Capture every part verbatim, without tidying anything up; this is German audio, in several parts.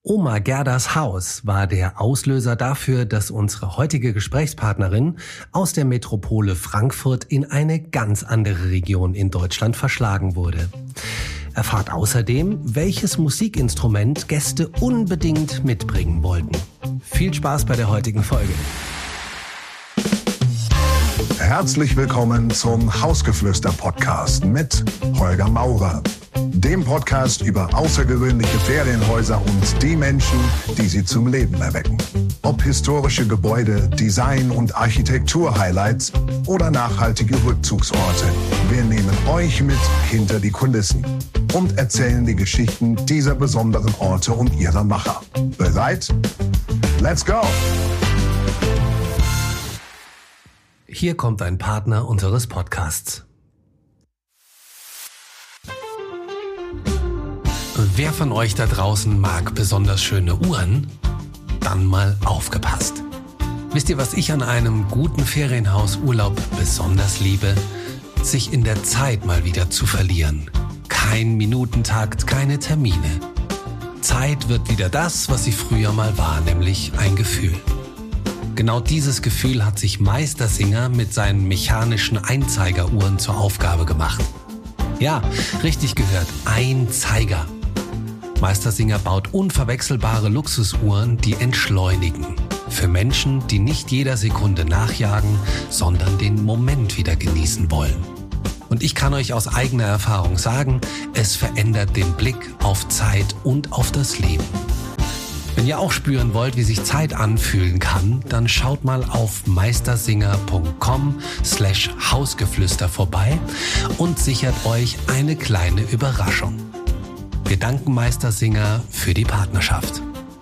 Oma Gerdas Haus war der Auslöser dafür, dass unsere heutige Gesprächspartnerin aus der Metropole Frankfurt in eine ganz andere Region in Deutschland verschlagen wurde. Erfahrt außerdem, welches Musikinstrument Gäste unbedingt mitbringen wollten. Viel Spaß bei der heutigen Folge. Herzlich willkommen zum Hausgeflüster-Podcast mit Holger Maurer, dem Podcast über außergewöhnliche Ferienhäuser und die Menschen, die sie zum Leben erwecken. Ob historische Gebäude, Design- und Architektur-Highlights oder nachhaltige Rückzugsorte. Wir nehmen euch mit hinter die Kulissen und erzählen die Geschichten dieser besonderen Orte und ihrer Macher. Bereit? Let's go! Hier kommt ein Partner unseres Podcasts. Wer von euch da draußen mag besonders schöne Uhren? Dann mal aufgepasst. Wisst ihr, was ich an einem guten Ferienhausurlaub besonders liebe? Sich in der Zeit mal wieder zu verlieren. Kein Minutentakt, keine Termine. Zeit wird wieder das, was sie früher mal war, nämlich ein Gefühl. Genau dieses Gefühl hat sich Meistersinger mit seinen mechanischen Einzeigeruhren zur Aufgabe gemacht. Ja, richtig gehört, Einzeiger. Meistersinger baut unverwechselbare Luxusuhren, die entschleunigen. Für Menschen, die nicht jeder Sekunde nachjagen, sondern den Moment wieder genießen wollen. Und ich kann euch aus eigener Erfahrung sagen, es verändert den Blick auf Zeit und auf das Leben. Wenn ihr auch spüren wollt, wie sich Zeit anfühlen kann, dann schaut mal auf meistersinger punkt com slash Hausgeflüster vorbei und sichert euch eine kleine Überraschung. Wir danken Meistersinger für die Partnerschaft.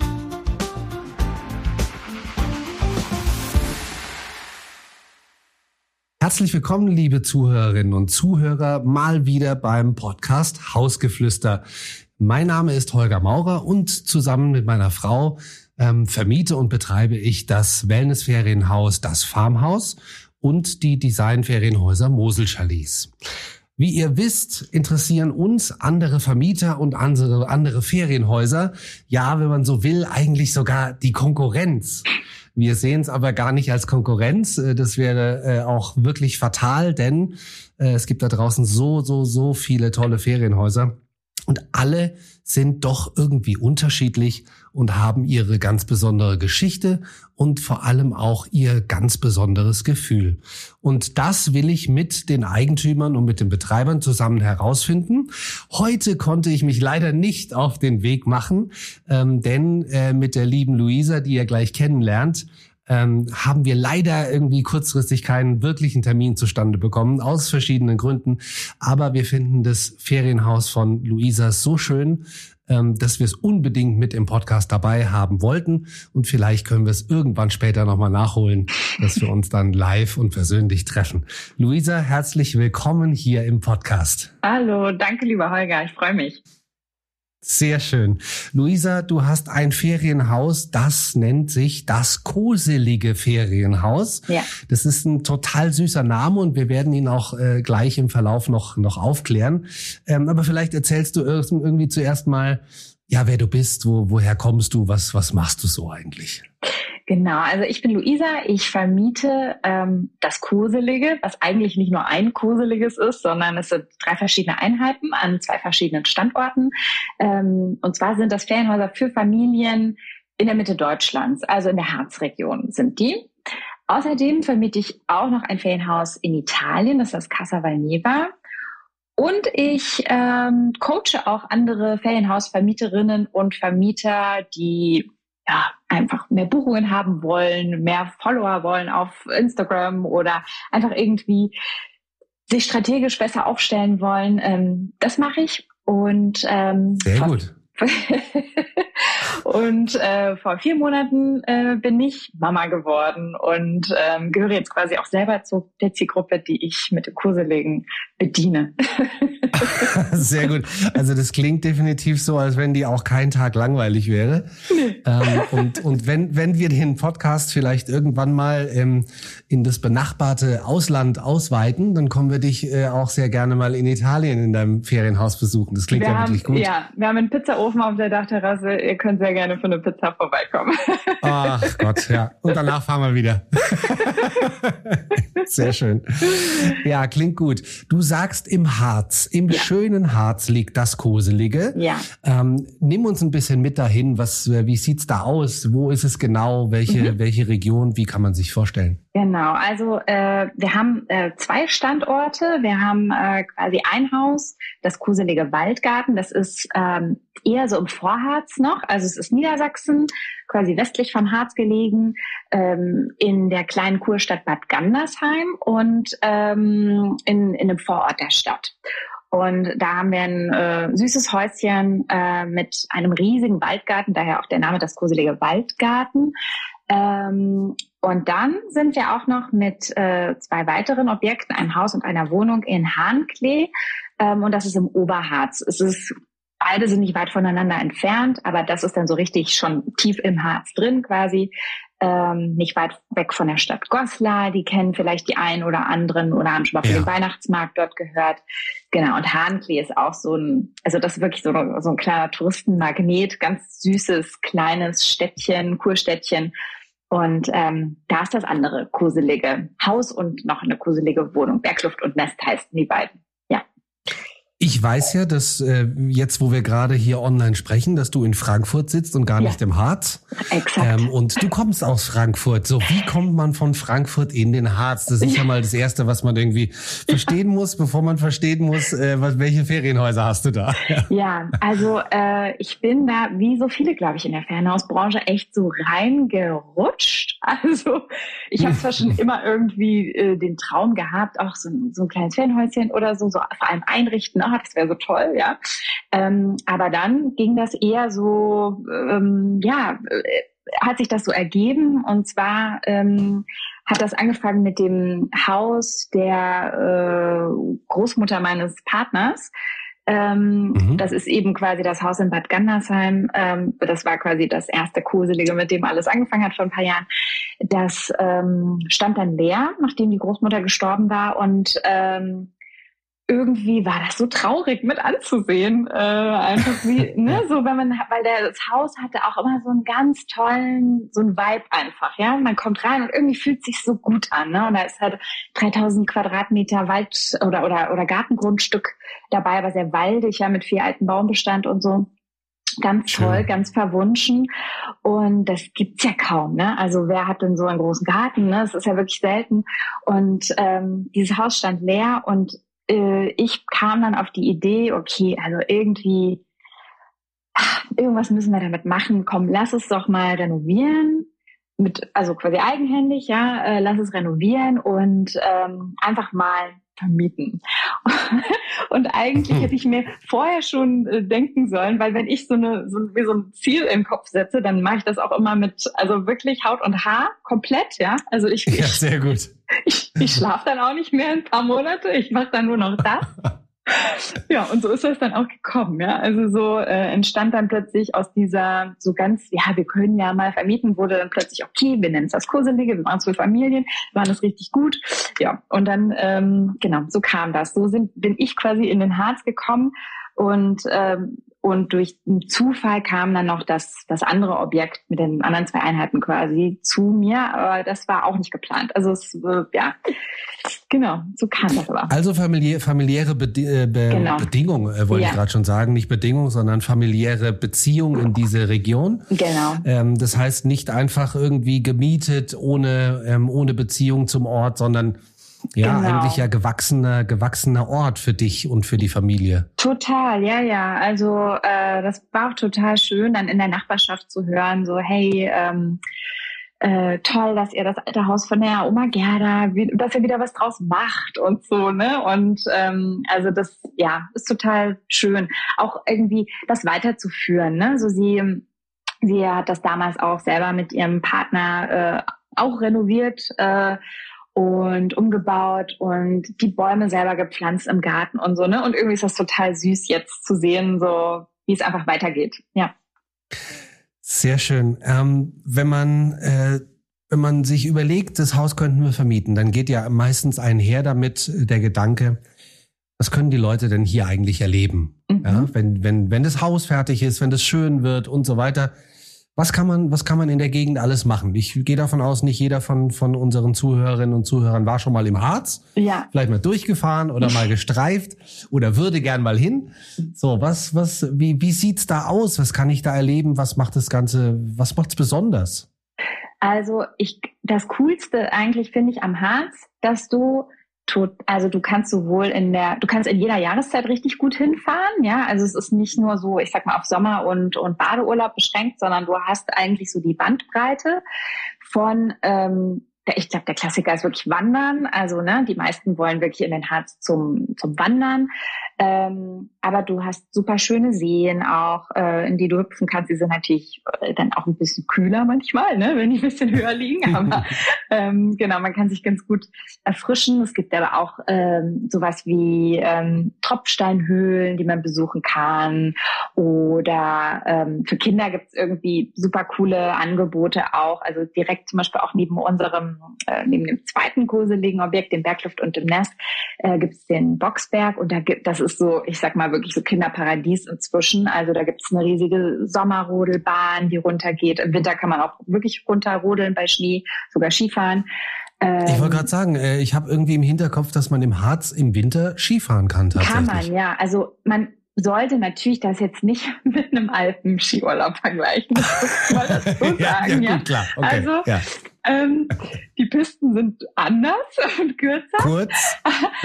Herzlich willkommen, liebe Zuhörerinnen und Zuhörer, mal wieder beim Podcast Hausgeflüster. Mein Name ist Holger Maurer und zusammen mit meiner Frau ähm, vermiete und betreibe ich das Wellnessferienhaus Das Farmhaus und die Designferienhäuser Mosel Chalets. Wie ihr wisst, interessieren uns andere Vermieter und andere, andere Ferienhäuser, ja, wenn man so will, eigentlich sogar die Konkurrenz. Wir sehen es aber gar nicht als Konkurrenz. Das wäre äh, auch wirklich fatal, denn äh, es gibt da draußen so, so, so viele tolle Ferienhäuser. Und alle sind doch irgendwie unterschiedlich und haben ihre ganz besondere Geschichte und vor allem auch ihr ganz besonderes Gefühl. Und das will ich mit den Eigentümern und mit den Betreibern zusammen herausfinden. Heute konnte ich mich leider nicht auf den Weg machen, ähm, denn äh, mit der lieben Luisa, die ihr gleich kennenlernt, Ähm, haben wir leider irgendwie kurzfristig keinen wirklichen Termin zustande bekommen, aus verschiedenen Gründen. Aber wir finden das Ferienhaus von Luisa so schön, ähm, dass wir es unbedingt mit im Podcast dabei haben wollten. Und vielleicht können wir es irgendwann später nochmal nachholen, dass wir uns dann live und persönlich treffen. Luisa, herzlich willkommen hier im Podcast. Hallo, danke lieber Holger, ich freue mich. Sehr schön. Luisa, du hast ein Ferienhaus, das nennt sich das Koselige Ferienhaus. Ja. Das ist ein total süßer Name und wir werden ihn auch äh, gleich im Verlauf noch noch aufklären. Ähm, aber vielleicht erzählst du irgendwie zuerst mal, ja, wer du bist, wo woher kommst du, was was machst du so eigentlich? Genau, also ich bin Luisa, ich vermiete ähm, das Koselige, was eigentlich nicht nur ein Koseliges ist, sondern es sind drei verschiedene Einheiten an zwei verschiedenen Standorten. Ähm, und zwar sind das Ferienhäuser für Familien in der Mitte Deutschlands, also in der Harzregion sind die. Außerdem vermiete ich auch noch ein Ferienhaus in Italien, das ist das Casa Valneva. Und ich ähm, coache auch andere Ferienhausvermieterinnen und Vermieter, die ja, einfach mehr Buchungen haben wollen, mehr Follower wollen auf Instagram oder einfach irgendwie sich strategisch besser aufstellen wollen. Ähm, das mache ich. Und ähm, sehr vor, gut. und äh, vor vier Monaten äh, bin ich Mama geworden und ähm, gehöre jetzt quasi auch selber zu der Zielgruppe, die ich mit dem Koselegen bediene. Sehr gut. Also das klingt definitiv so, als wenn die auch kein Tag langweilig wäre. Nee. Ähm, und und wenn wenn wir den Podcast vielleicht irgendwann mal ähm, in das benachbarte Ausland ausweiten, dann kommen wir dich äh, auch sehr gerne mal in Italien in deinem Ferienhaus besuchen. Das klingt wir ja haben, wirklich gut. Ja, wir haben einen Pizzaofen auf der Dachterrasse. Ihr könnt sehr gerne für eine Pizza vorbeikommen. Ach Gott, ja. Und danach fahren wir wieder. Sehr schön. Ja, klingt gut. Du sagst im Harz, im ja. schönen Harz liegt das Koselige. Ja. Ähm, nimm uns ein bisschen mit dahin. Was, wie sieht's da aus? Wo ist es genau? Welche, mhm. welche Region? Wie kann man sich vorstellen? Genau, also äh, wir haben äh, zwei Standorte. Wir haben äh, quasi ein Haus, das Koselige Waldgarten. Das ist ähm, eher so im Vorharz noch. Also es ist Niedersachsen, quasi westlich vom Harz gelegen, ähm, in der kleinen Kurstadt Bad Gandersheim und ähm, in, in einem Vorort der Stadt. Und da haben wir ein äh, süßes Häuschen äh, mit einem riesigen Waldgarten, daher auch der Name das Koselige Waldgarten. Ähm, und dann sind wir auch noch mit äh, zwei weiteren Objekten, einem Haus und einer Wohnung in Hahnklee. Ähm, und das ist im Oberharz. Es ist, beide sind nicht weit voneinander entfernt, aber das ist dann so richtig schon tief im Harz drin quasi. Ähm, nicht weit weg von der Stadt Goslar. Die kennen vielleicht die einen oder anderen oder haben schon mal für ja. den Weihnachtsmarkt dort gehört. Genau, und Hahnklee ist auch so ein, also das ist wirklich so, so ein kleiner Touristenmagnet, ganz süßes, kleines Städtchen, Kurstädtchen. Und ähm, da ist das andere koselige Haus und noch eine koselige Wohnung. Bergluft und Nest heißen die beiden. Ja. Ich weiß ja, dass äh, jetzt, wo wir gerade hier online sprechen, dass du in Frankfurt sitzt und gar ja. nicht im Harz. Exakt. Ähm, und du kommst aus Frankfurt. So, wie kommt man von Frankfurt in den Harz? Das ist ja mal das Erste, was man irgendwie verstehen ja. muss, bevor man verstehen muss, äh, was, welche Ferienhäuser hast du da? Ja, ja also äh, ich bin da, wie so viele, glaube ich, in der Ferienhausbranche echt so reingerutscht. Also ich habe zwar schon immer irgendwie äh, den Traum gehabt, auch so, so ein kleines Ferienhäuschen oder so, so vor allem einrichten, ach, das wäre so toll, ja. Ähm, aber dann ging das eher so, ähm, ja, äh, hat sich das so ergeben. Und zwar ähm, hat das angefangen mit dem Haus der äh, Großmutter meines Partners. Ähm, mhm. Das ist eben quasi das Haus in Bad Gandersheim. Ähm, das war quasi das erste Koselige, mit dem alles angefangen hat vor ein paar Jahren. Das ähm, stand dann leer, nachdem die Großmutter gestorben war. Und ähm, irgendwie war das so traurig mit anzusehen, äh, einfach wie, ne, so, wenn man, weil der, das Haus hatte auch immer so einen ganz tollen, so einen Vibe einfach, ja, man kommt rein und irgendwie fühlt es sich so gut an, ne, und da ist halt dreitausend Quadratmeter Wald oder, oder, oder Gartengrundstück dabei, aber sehr waldig, ja, mit viel alten Baumbestand und so. Ganz toll, schön. Ganz verwunschen. Und das gibt's ja kaum, ne? Also wer hat denn so einen großen Garten, ne? Das ist ja wirklich selten. Und ähm, dieses Haus stand leer und äh, ich kam dann auf die Idee, okay, also irgendwie, ach, irgendwas müssen wir damit machen. Komm, lass es doch mal renovieren. Mit, also quasi eigenhändig, ja, äh, lass es renovieren und ähm, einfach mal vermieten. Und eigentlich hätte ich mir vorher schon äh, denken sollen, weil wenn ich so eine so, mir so ein Ziel im Kopf setze, dann mache ich das auch immer mit, also wirklich Haut und Haar komplett, ja. Also ich, ja, sehr gut. Ich, ich schlafe dann auch nicht mehr ein paar Monate, ich mache dann nur noch das. Ja, und so ist das dann auch gekommen, ja. Also so äh, entstand dann plötzlich aus dieser so ganz, ja, wir können ja mal vermieten, wurde dann plötzlich, okay, wir nennen es das Koselige, wir machen es für Familien, waren das richtig gut. Ja, und dann, ähm, genau, so kam das. So sind, bin ich quasi in den Harz gekommen und ähm, und durch den Zufall kam dann noch das, das andere Objekt mit den anderen zwei Einheiten quasi zu mir, aber das war auch nicht geplant. Also es, äh, ja, genau, so kam das aber. Also familiä- familiäre Bedi- äh, Be- genau. Bedingung, äh, wollte ja. ich gerade schon sagen, nicht Bedingung, sondern familiäre Beziehung in diese Region. Genau. Ähm, das heißt nicht einfach irgendwie gemietet ohne ähm, ohne Beziehung zum Ort, sondern ja, genau. eigentlich ja gewachsener, gewachsener Ort für dich und für die Familie. Total, ja, ja. Also äh, das war auch total schön, dann in der Nachbarschaft zu hören, so hey, ähm, äh, toll, dass ihr das alte Haus von der Oma Gerda, wie, dass ihr wieder was draus macht und so, ne? Und ähm, also das, ja, ist total schön, auch irgendwie das weiterzuführen, ne? So sie, sie hat das damals auch selber mit ihrem Partner äh, auch renoviert. Äh, und umgebaut und die Bäume selber gepflanzt im Garten und so, ne? Und irgendwie ist das total süß jetzt zu sehen, so wie es einfach weitergeht. Ja. Sehr schön. Ähm, wenn man äh, wenn man sich überlegt, das Haus könnten wir vermieten, dann geht ja meistens einher damit der Gedanke, was können die Leute denn hier eigentlich erleben? Mhm. Ja, wenn wenn wenn das Haus fertig ist, wenn das schön wird und so weiter. Was kann man, was kann man in der Gegend alles machen? Ich gehe davon aus, nicht jeder von, von unseren Zuhörerinnen und Zuhörern war schon mal im Harz. Ja. Vielleicht mal durchgefahren oder mal gestreift oder würde gern mal hin. So, was, was, wie, wie sieht's da aus? Was kann ich da erleben? Was macht das Ganze, was macht's besonders? Also, ich, das Coolste eigentlich finde ich am Harz, dass du Tot, also du kannst sowohl in der, du kannst in jeder Jahreszeit richtig gut hinfahren, ja, also es ist nicht nur so, ich sag mal, auf Sommer- und, und Badeurlaub beschränkt, sondern du hast eigentlich so die Bandbreite von, ähm, der, ich glaube, der Klassiker ist wirklich Wandern, also ne, die meisten wollen wirklich in den Harz zum, zum Wandern, ähm, aber du hast super schöne Seen auch, äh, in die du hüpfen kannst. Die sind natürlich äh, dann auch ein bisschen kühler manchmal, ne, wenn die ein bisschen höher liegen. Aber ähm, genau, man kann sich ganz gut erfrischen. Es gibt aber auch ähm, sowas wie ähm, Tropfsteinhöhlen, die man besuchen kann. Oder ähm, für Kinder gibt es irgendwie super coole Angebote auch. Also direkt zum Beispiel auch neben unserem, äh, neben dem zweiten gruseligen Objekt, dem Bergluft und dem Nest, äh, gibt es den Boxberg. Und da gibt das ist so, ich sag mal wirklich so Kinderparadies inzwischen. Also da gibt es eine riesige Sommerrodelbahn, die runtergeht. Im Winter kann man auch wirklich runterrodeln bei Schnee, sogar Skifahren. Ähm, ich wollte gerade sagen, äh, ich habe irgendwie im Hinterkopf, dass man im Harz im Winter Skifahren kann tatsächlich. Kann man, ja. Also man sollte natürlich das jetzt nicht mit einem Alpen-Skiurlaub vergleichen. Das muss ich mal dazu sagen. ja, ja, gut, ja. klar. Okay, also ja. ähm, die Pisten sind anders und kürzer. Kurz.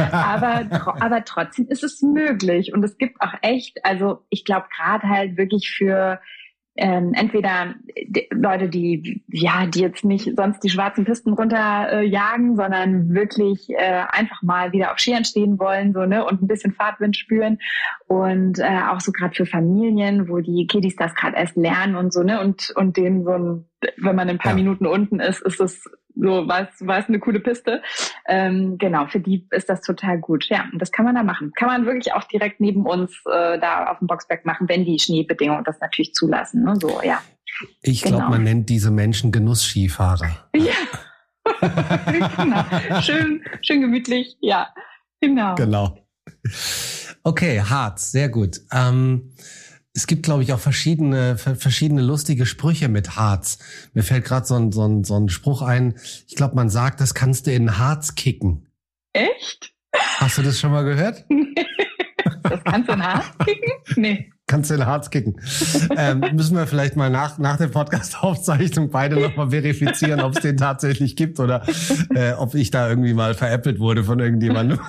aber, aber trotzdem ist es möglich. Und es gibt auch echt, also ich glaube gerade halt wirklich für ähm, entweder die Leute, die ja, die jetzt nicht sonst die schwarzen Pisten runter äh, jagen, sondern wirklich äh, einfach mal wieder auf Skiern stehen wollen, so, ne, und ein bisschen Fahrtwind spüren. Und äh, auch so gerade für Familien, wo die Kiddies das gerade erst lernen und so, ne, und und denen so ein, wenn man ein paar ja. Minuten unten ist, ist es so, war es, war es eine coole Piste. Ähm, genau, für die ist das total gut. Ja, und das kann man da machen. Kann man wirklich auch direkt neben uns äh, da auf dem Boxberg machen, wenn die Schneebedingungen das natürlich zulassen. Ne? So, ja. Ich glaube, genau. Man nennt diese Menschen Genussskifahrer. Ja, genau. Schön, schön gemütlich. Ja, genau. Genau. Okay, Harz, sehr gut. Ähm, Es gibt, glaube ich, auch verschiedene verschiedene lustige Sprüche mit Harz. Mir fällt gerade so ein, so, ein, so ein Spruch ein. Ich glaube, man sagt, das kannst du in Harz kicken. Echt? Hast du das schon mal gehört? Das kannst du in Harz kicken? Nee. Kannst du in Harz kicken. ähm, müssen wir vielleicht mal nach, nach der Podcast-Aufzeichnung beide nochmal verifizieren, ob es den tatsächlich gibt oder äh, ob ich da irgendwie mal veräppelt wurde von irgendjemandem.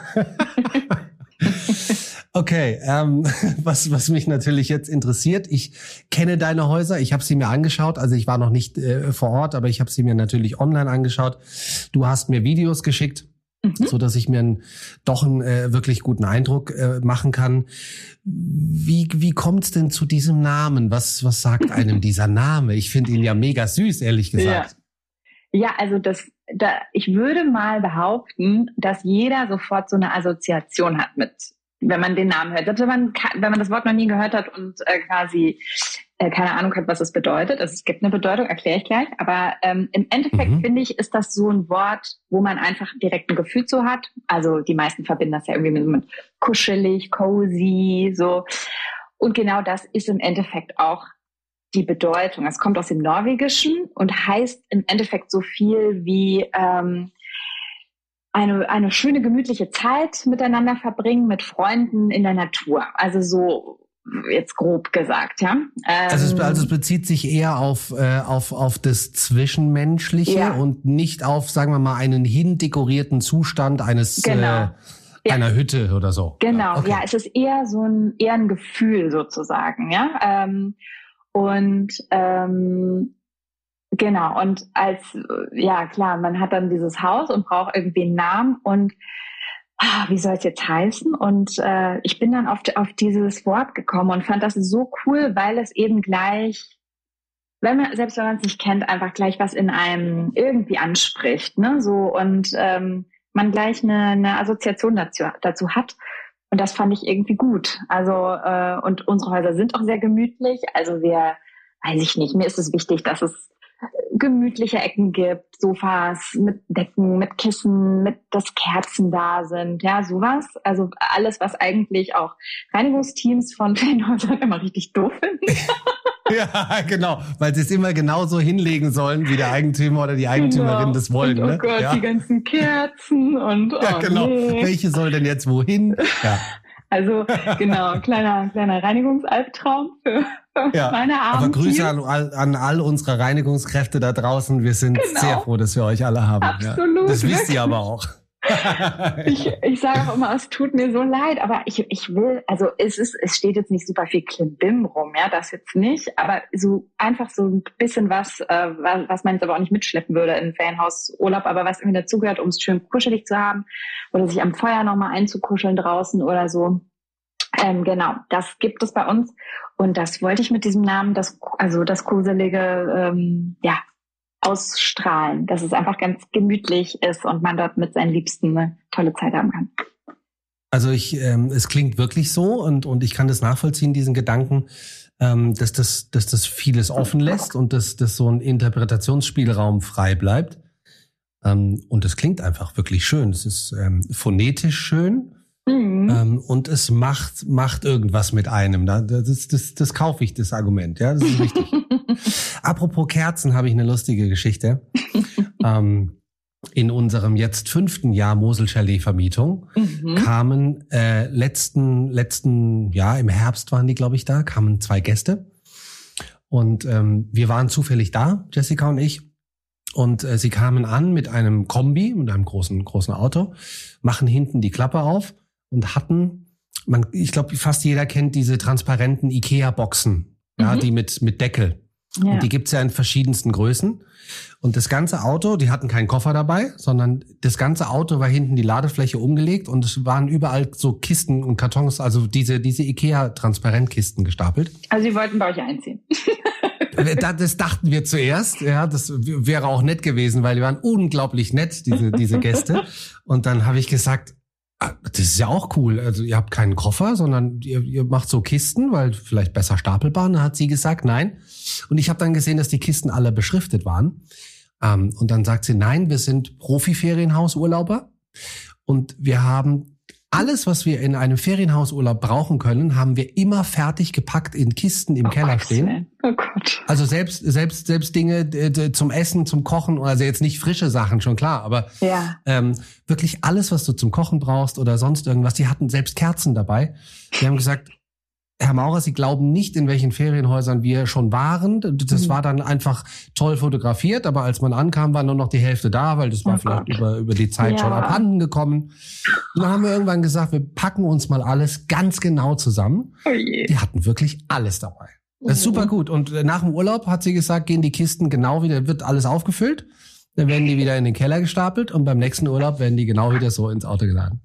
Okay, ähm, was was mich natürlich jetzt interessiert, ich kenne deine Häuser, ich habe sie mir angeschaut, also ich war noch nicht äh, vor Ort, aber ich habe sie mir natürlich online angeschaut. Du hast mir Videos geschickt, mhm. so dass ich mir einen, doch einen äh, wirklich guten Eindruck äh, machen kann. Wie wie kommt's denn zu diesem Namen? Was was sagt einem dieser Name? Ich finde ihn ja mega süß, ehrlich gesagt. Ja, ja, also das da ich würde mal behaupten, dass jeder sofort so eine Assoziation hat mit, wenn man den Namen hört. Selbst wenn man, wenn man das Wort noch nie gehört hat und äh, quasi äh, keine Ahnung hat, was es bedeutet. Also es gibt eine Bedeutung, erkläre ich gleich. Aber ähm, im Endeffekt, mhm. finde ich, ist das so ein Wort, wo man einfach direkt ein Gefühl zu hat. Also die meisten verbinden das ja irgendwie mit, mit kuschelig, cozy, so. Und genau das ist im Endeffekt auch die Bedeutung. Es kommt aus dem Norwegischen und heißt im Endeffekt so viel wie ähm, eine eine schöne, gemütliche Zeit miteinander verbringen mit Freunden in der Natur. Also so jetzt grob gesagt, ja. Ähm, also, es, also es bezieht sich eher auf äh, auf auf das Zwischenmenschliche ja. und nicht auf, sagen wir mal, einen hindekorierten Zustand eines genau. äh, ja. einer Hütte oder so. Genau, okay. ja, es ist eher so ein eher ein Gefühl sozusagen, ja. Ähm, und ähm, Genau, und als, ja klar, man hat dann dieses Haus und braucht irgendwie einen Namen und ah, wie soll es jetzt heißen? Und äh, ich bin dann auf, auf dieses Wort gekommen und fand das so cool, weil es eben gleich wenn man, selbst wenn man es nicht kennt, einfach gleich was in einem irgendwie anspricht, ne, so, und ähm, man gleich eine, eine Assoziation dazu, dazu hat. Und das fand ich irgendwie gut. Also, äh, und unsere Häuser sind auch sehr gemütlich. Also wir, weiß ich nicht, mir ist es wichtig, dass es gemütliche Ecken gibt, Sofas mit Decken, mit Kissen, mit dass Kerzen da sind, ja, sowas. Also alles, was eigentlich auch Reinigungsteams von Ferienhäusern immer richtig doof finden. Ja, genau, weil sie es immer genauso hinlegen sollen, wie der Eigentümer oder die Eigentümerin genau. das wollen. Und, oh ne? Gott, ja. die ganzen Kerzen und oh, ja, genau. Nee. Welche soll denn jetzt wohin? Ja. Also genau, kleiner kleiner Reinigungsalbtraum für, für ja. meine Armen. Aber Grüße an, an all unsere Reinigungskräfte da draußen. Wir sind genau. sehr froh, dass wir euch alle haben. Absolut. Ja. Das wisst ihr aber auch. ich ich sage auch immer, es tut mir so leid, aber ich ich will, also es ist, es steht jetzt nicht super viel Klimbim rum, ja, das jetzt nicht, aber so einfach so ein bisschen was, äh, was man jetzt aber auch nicht mitschleppen würde in Ferienhausurlaub, aber was irgendwie dazugehört, um es schön kuschelig zu haben oder sich am Feuer nochmal einzukuscheln draußen oder so. Ähm, genau, das gibt es bei uns und das wollte ich mit diesem Namen, das also das Koselige, ähm, ja, ausstrahlen, dass es einfach ganz gemütlich ist und man dort mit seinen Liebsten eine tolle Zeit haben kann. Also ich, ähm, es klingt wirklich so und und ich kann das nachvollziehen, diesen Gedanken, ähm, dass das, dass das vieles offen lässt und dass, dass so ein Interpretationsspielraum frei bleibt. Ähm, und es klingt einfach wirklich schön. Es ist ähm, phonetisch schön. Mhm. Ähm, und es macht macht irgendwas mit einem. Das, das, das kaufe ich, das Argument. Ja, das ist richtig. Apropos Kerzen, habe ich eine lustige Geschichte. ähm, in unserem jetzt fünften Jahr Mosel-Chalet-Vermietung mhm. kamen äh, letzten letzten Jahr im Herbst waren die, glaube ich, da, kamen zwei Gäste. Und ähm, wir waren zufällig da, Jessica und ich. Und äh, sie kamen an mit einem Kombi, mit einem großen großen Auto, machen hinten die Klappe auf und hatten, man, ich glaube, fast jeder kennt diese transparenten Ikea-Boxen, ja, mhm. die mit mit Deckel. Ja. Und die gibt's ja in verschiedensten Größen. Und das ganze Auto, die hatten keinen Koffer dabei, sondern das ganze Auto war hinten die Ladefläche umgelegt und es waren überall so Kisten und Kartons, also diese diese Ikea-Transparentkisten gestapelt. Also sie wollten bei euch einziehen. Das dachten wir zuerst, ja, das wäre auch nett gewesen, weil die waren unglaublich nett, diese diese Gäste. Und dann habe ich gesagt, das ist ja auch cool. Also ihr habt keinen Koffer, sondern ihr, ihr macht so Kisten, weil vielleicht besser stapelbar. Dann hat sie gesagt, nein. Und ich habe dann gesehen, dass die Kisten alle beschriftet waren. Ähm, und dann sagt sie, nein, wir sind Profi-Ferienhausurlauber. Und wir haben alles, was wir in einem Ferienhausurlaub brauchen können, haben wir immer fertig gepackt in Kisten im oh Keller Gott, stehen. Oh Gott. Also selbst selbst selbst Dinge äh, zum Essen, zum Kochen, also jetzt nicht frische Sachen, schon klar, aber ja. ähm, wirklich alles, was du zum Kochen brauchst oder sonst irgendwas. Die hatten selbst Kerzen dabei. Die haben gesagt, Herr Maurer, Sie glauben nicht, in welchen Ferienhäusern wir schon waren. Das mhm. war dann einfach toll fotografiert, aber als man ankam, war nur noch die Hälfte da, weil das war oh vielleicht Gott. über über die Zeit ja. schon abhanden gekommen. Und dann haben wir irgendwann gesagt, wir packen uns mal alles ganz genau zusammen. Oh je. Die hatten wirklich alles dabei. Das ist super gut. Und nach dem Urlaub hat sie gesagt, gehen die Kisten genau wieder, wird alles aufgefüllt. Dann werden die wieder in den Keller gestapelt und beim nächsten Urlaub werden die genau wieder so ins Auto geladen.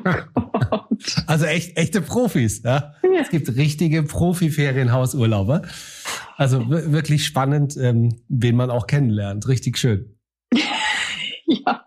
Oh also echt echte Profis, ja. ja. Es gibt richtige Profi-Ferienhausurlauber. Also w- wirklich spannend, ähm, wen man auch kennenlernt. Richtig schön. Ja.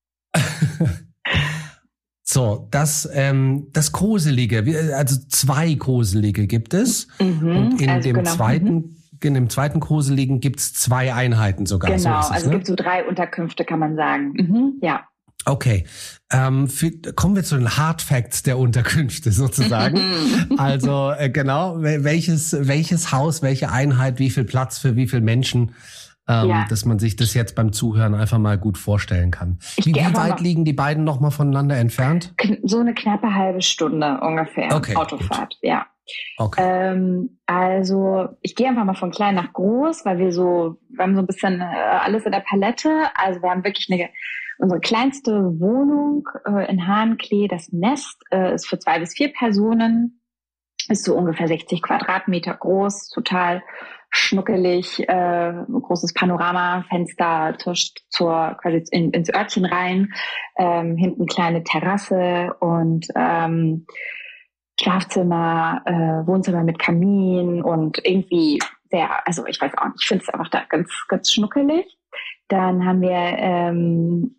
So, das ähm, das Koselige, also zwei Koselige gibt es. Mhm, und in also dem genau. zweiten mhm. in dem zweiten Koseligen gibt's zwei Einheiten sogar. Genau, so ist es, also ne? gibt so drei Unterkünfte, kann man sagen. Mhm, ja. Okay, ähm, für, kommen wir zu den Hard Facts der Unterkünfte sozusagen. Also äh, genau, welches welches Haus, welche Einheit, wie viel Platz für wie viele Menschen, ähm, ja. dass man sich das jetzt beim Zuhören einfach mal gut vorstellen kann. Wie, wie weit liegen die beiden noch mal voneinander entfernt? So eine knappe halbe Stunde ungefähr, okay, Autofahrt, gut. ja. Okay. Ähm, also ich gehe einfach mal von klein nach groß, weil wir so, wir haben so ein bisschen äh, alles in der Palette. Also wir haben wirklich eine, unsere kleinste Wohnung äh, in Hahnklee, das Nest, äh, ist für zwei bis vier Personen, ist so ungefähr sechzig Quadratmeter groß, total schnuckelig, äh, großes Panoramafenster zur quasi in, ins Örtchen rein, ähm, hinten kleine Terrasse und ähm, Schlafzimmer, äh, Wohnzimmer mit Kamin und irgendwie sehr, also ich weiß auch nicht, ich finde es einfach da ganz, ganz schnuckelig. Dann haben wir ähm,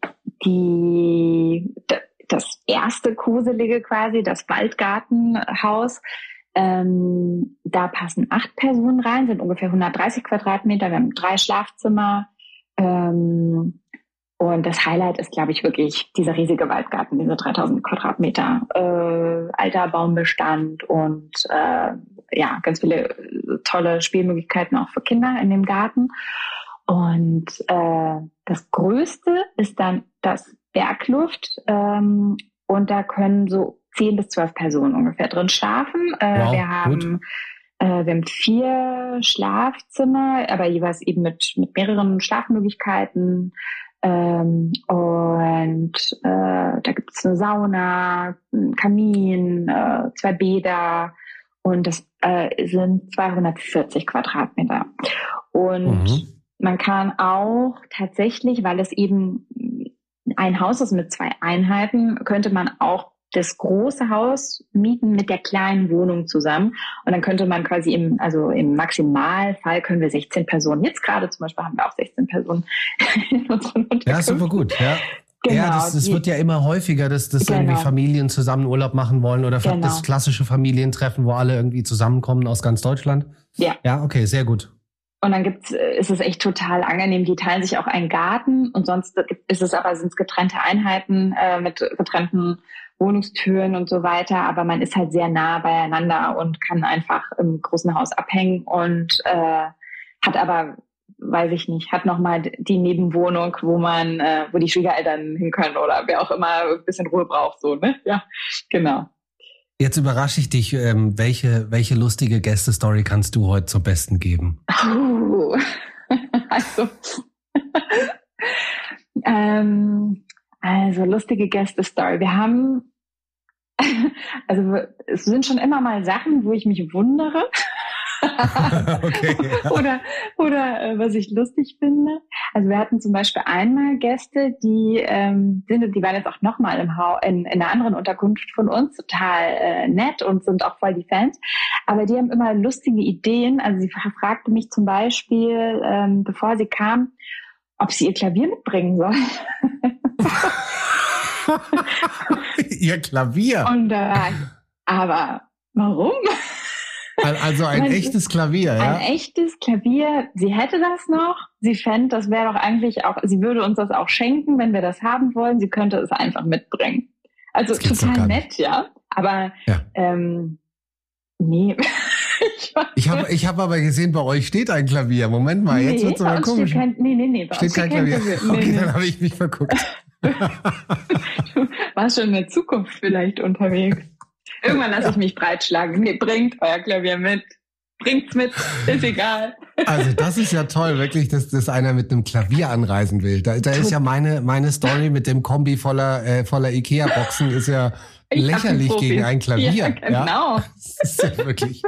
die das erste Koselige quasi, das Waldgartenhaus. Ähm, da passen acht Personen rein, sind ungefähr hundertdreißig Quadratmeter. Wir haben drei Schlafzimmer. Ähm, und das Highlight ist, glaube ich, wirklich dieser riesige Waldgarten, diese dreitausend Quadratmeter, äh, alter Baumbestand und äh, ja, ganz viele tolle Spielmöglichkeiten auch für Kinder in dem Garten. Und äh, das Größte ist dann das Bergluft. Ähm, und da können so zehn bis zwölf Personen ungefähr drin schlafen. Äh, wow, wir haben äh, wir haben vier Schlafzimmer, aber jeweils eben mit mit mehreren Schlafmöglichkeiten. Ähm, und äh, da gibt es eine Sauna, einen Kamin, äh, zwei Bäder und das äh, sind zweihundertvierzig Quadratmeter. Und mhm. man kann auch tatsächlich, weil es eben ein Haus ist mit zwei Einheiten, könnte man auch das große Haus mieten mit der kleinen Wohnung zusammen. Und dann könnte man quasi im, also im Maximalfall können wir sechzehn Personen. Jetzt gerade zum Beispiel haben wir auch sechzehn Personen in unseren Unterkünften. Ja, super gut, ja. Genau, ja, das, das die, wird ja immer häufiger, dass, dass genau. irgendwie Familien zusammen Urlaub machen wollen oder genau. das klassische Familientreffen, wo alle irgendwie zusammenkommen aus ganz Deutschland. Ja. Ja, okay, sehr gut. Und dann gibt's, ist es echt total angenehm. Die teilen sich auch einen Garten und sonst ist es aber, sind es getrennte Einheiten äh, mit getrennten Wohnungstüren und so weiter. Aber man ist halt sehr nah beieinander und kann einfach im großen Haus abhängen und äh, hat aber, weiß ich nicht, hat nochmal die Nebenwohnung, wo man, äh, wo die Schwiegereltern hin können oder wer auch immer ein bisschen Ruhe braucht, so, ne? Ja, genau. Jetzt überrasche ich dich, ähm, welche, welche lustige Gäste-Story kannst du heute zum Besten geben? Oh, also, ähm, also lustige Gäste-Story. Wir haben, also es sind schon immer mal Sachen, wo ich mich wundere. Okay, ja. Oder, oder äh, was ich lustig finde. Also wir hatten zum Beispiel einmal Gäste, die ähm, sind, die waren jetzt auch nochmal im Haus in, in einer anderen Unterkunft von uns, total äh, nett und sind auch voll die Fans. Aber die haben immer lustige Ideen. Also sie fragte mich zum Beispiel, ähm, bevor sie kam, ob sie ihr Klavier mitbringen soll. Ihr Klavier? Und äh, aber warum? Also ein Weil echtes Klavier, ja? Ein echtes Klavier. Sie hätte das noch. Sie fände, das wäre doch eigentlich auch, sie würde uns das auch schenken, wenn wir das haben wollen. Sie könnte es einfach mitbringen. Also total nett, ja. Aber ja. Ähm, nee. ich ich habe ich hab aber gesehen, bei euch steht ein Klavier. Moment mal, nee, jetzt wird's aber komisch. Kein, nee, nee, nee. Bei steht kein Klavier. Klavier. Nee, okay, nee. Dann habe ich mich verguckt. Du warst schon in der Zukunft vielleicht unterwegs. Irgendwann lasse ja. ich mich breitschlagen. Nee, bringt euer Klavier mit. Bringt's mit, ist egal. Also das ist ja toll, wirklich, dass, dass einer mit einem Klavier anreisen will. Da, da ist ja meine meine Story mit dem Kombi voller äh, voller Ikea-Boxen ist ja ich lächerlich gegen ein Klavier. Ja, genau. Ja? Das ist ja wirklich...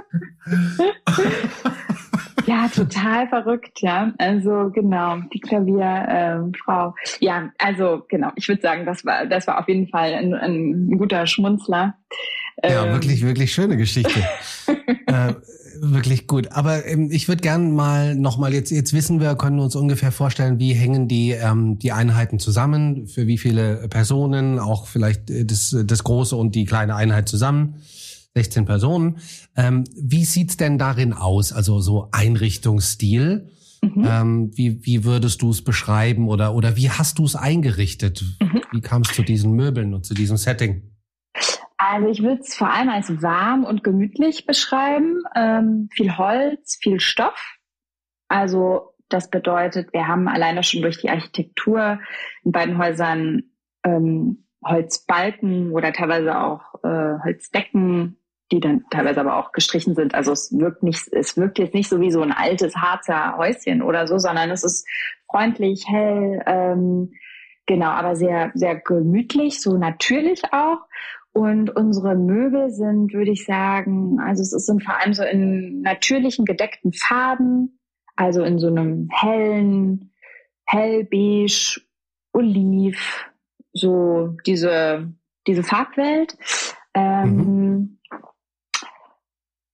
Ja, total verrückt, ja. Also genau, die Klavierfrau. Ähm, ja, also genau, ich würde sagen, das war das war auf jeden Fall ein, ein guter Schmunzler. Ja, ähm. wirklich, wirklich schöne Geschichte. äh, wirklich gut. Aber ähm, ich würde gern mal nochmal, jetzt jetzt wissen wir, können uns ungefähr vorstellen, wie hängen die ähm, die Einheiten zusammen, für wie viele Personen, auch vielleicht das, das große und die kleine Einheit zusammen. sechzehn Personen. Ähm, wie sieht's denn darin aus? Also so Einrichtungsstil. Mhm. Ähm, wie, wie würdest du es beschreiben oder, oder wie hast du es eingerichtet? Mhm. Wie kam es zu diesen Möbeln und zu diesem Setting? Also ich würde es vor allem als warm und gemütlich beschreiben. Ähm, viel Holz, viel Stoff. Also das bedeutet, wir haben alleine schon durch die Architektur in beiden Häusern ähm, Holzbalken oder teilweise auch äh, Holzdecken, die dann teilweise aber auch gestrichen sind. Also es wirkt nicht, es wirkt jetzt nicht so wie so ein altes Harzer Häuschen oder so, sondern es ist freundlich, hell, ähm, genau, aber sehr, sehr gemütlich, so natürlich auch. Und unsere Möbel sind, würde ich sagen, also es sind vor allem so in natürlichen, gedeckten Farben, also in so einem hellen, hellbeige, oliv, so diese, diese Farbwelt. Ähm, mhm.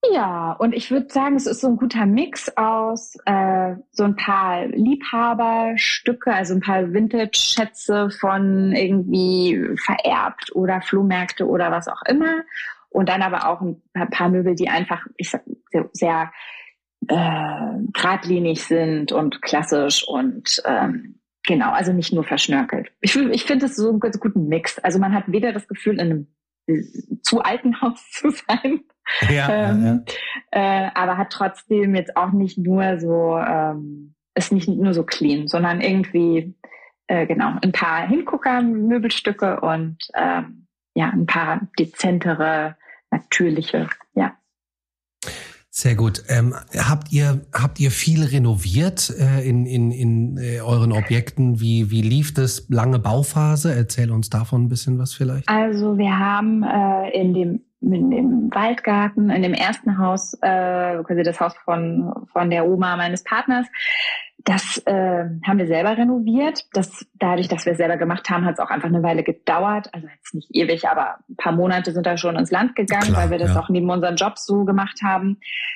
Ja, und ich würde sagen, es ist so ein guter Mix aus äh, so ein paar Liebhaberstücke, also ein paar Vintage-Schätze von irgendwie vererbt oder Flohmärkte oder was auch immer. Und dann aber auch ein paar, paar Möbel, die einfach, ich sag, sehr, sehr äh, geradlinig sind und klassisch und ähm, genau, also nicht nur verschnörkelt. Ich, ich finde es so einen ganz guten Mix. Also man hat weder das Gefühl, in einem zu alten Haus zu sein, Ja, ähm, ja, ja. Äh, aber hat trotzdem jetzt auch nicht nur so, ähm, ist nicht nur so clean, sondern irgendwie, äh, genau, ein paar Hingucker-Möbelstücke und ähm, ja, ein paar dezentere, natürliche, ja. Sehr gut. Ähm, habt ihr habt ihr viel renoviert äh, in in in äh, euren Objekten? Wie wie lief das? Lange Bauphase? Erzähl uns davon ein bisschen was vielleicht. Also wir haben äh, in dem in dem Waldgarten, in dem ersten Haus, äh, quasi das Haus von von der Oma meines Partners, das äh, haben wir selber renoviert. Das dadurch, dass wir es selber gemacht haben, hat es auch einfach eine Weile gedauert. Also jetzt nicht ewig, aber ein paar Monate sind da schon ins Land gegangen, Klar, weil wir das ja. auch neben unseren Jobs so gemacht haben.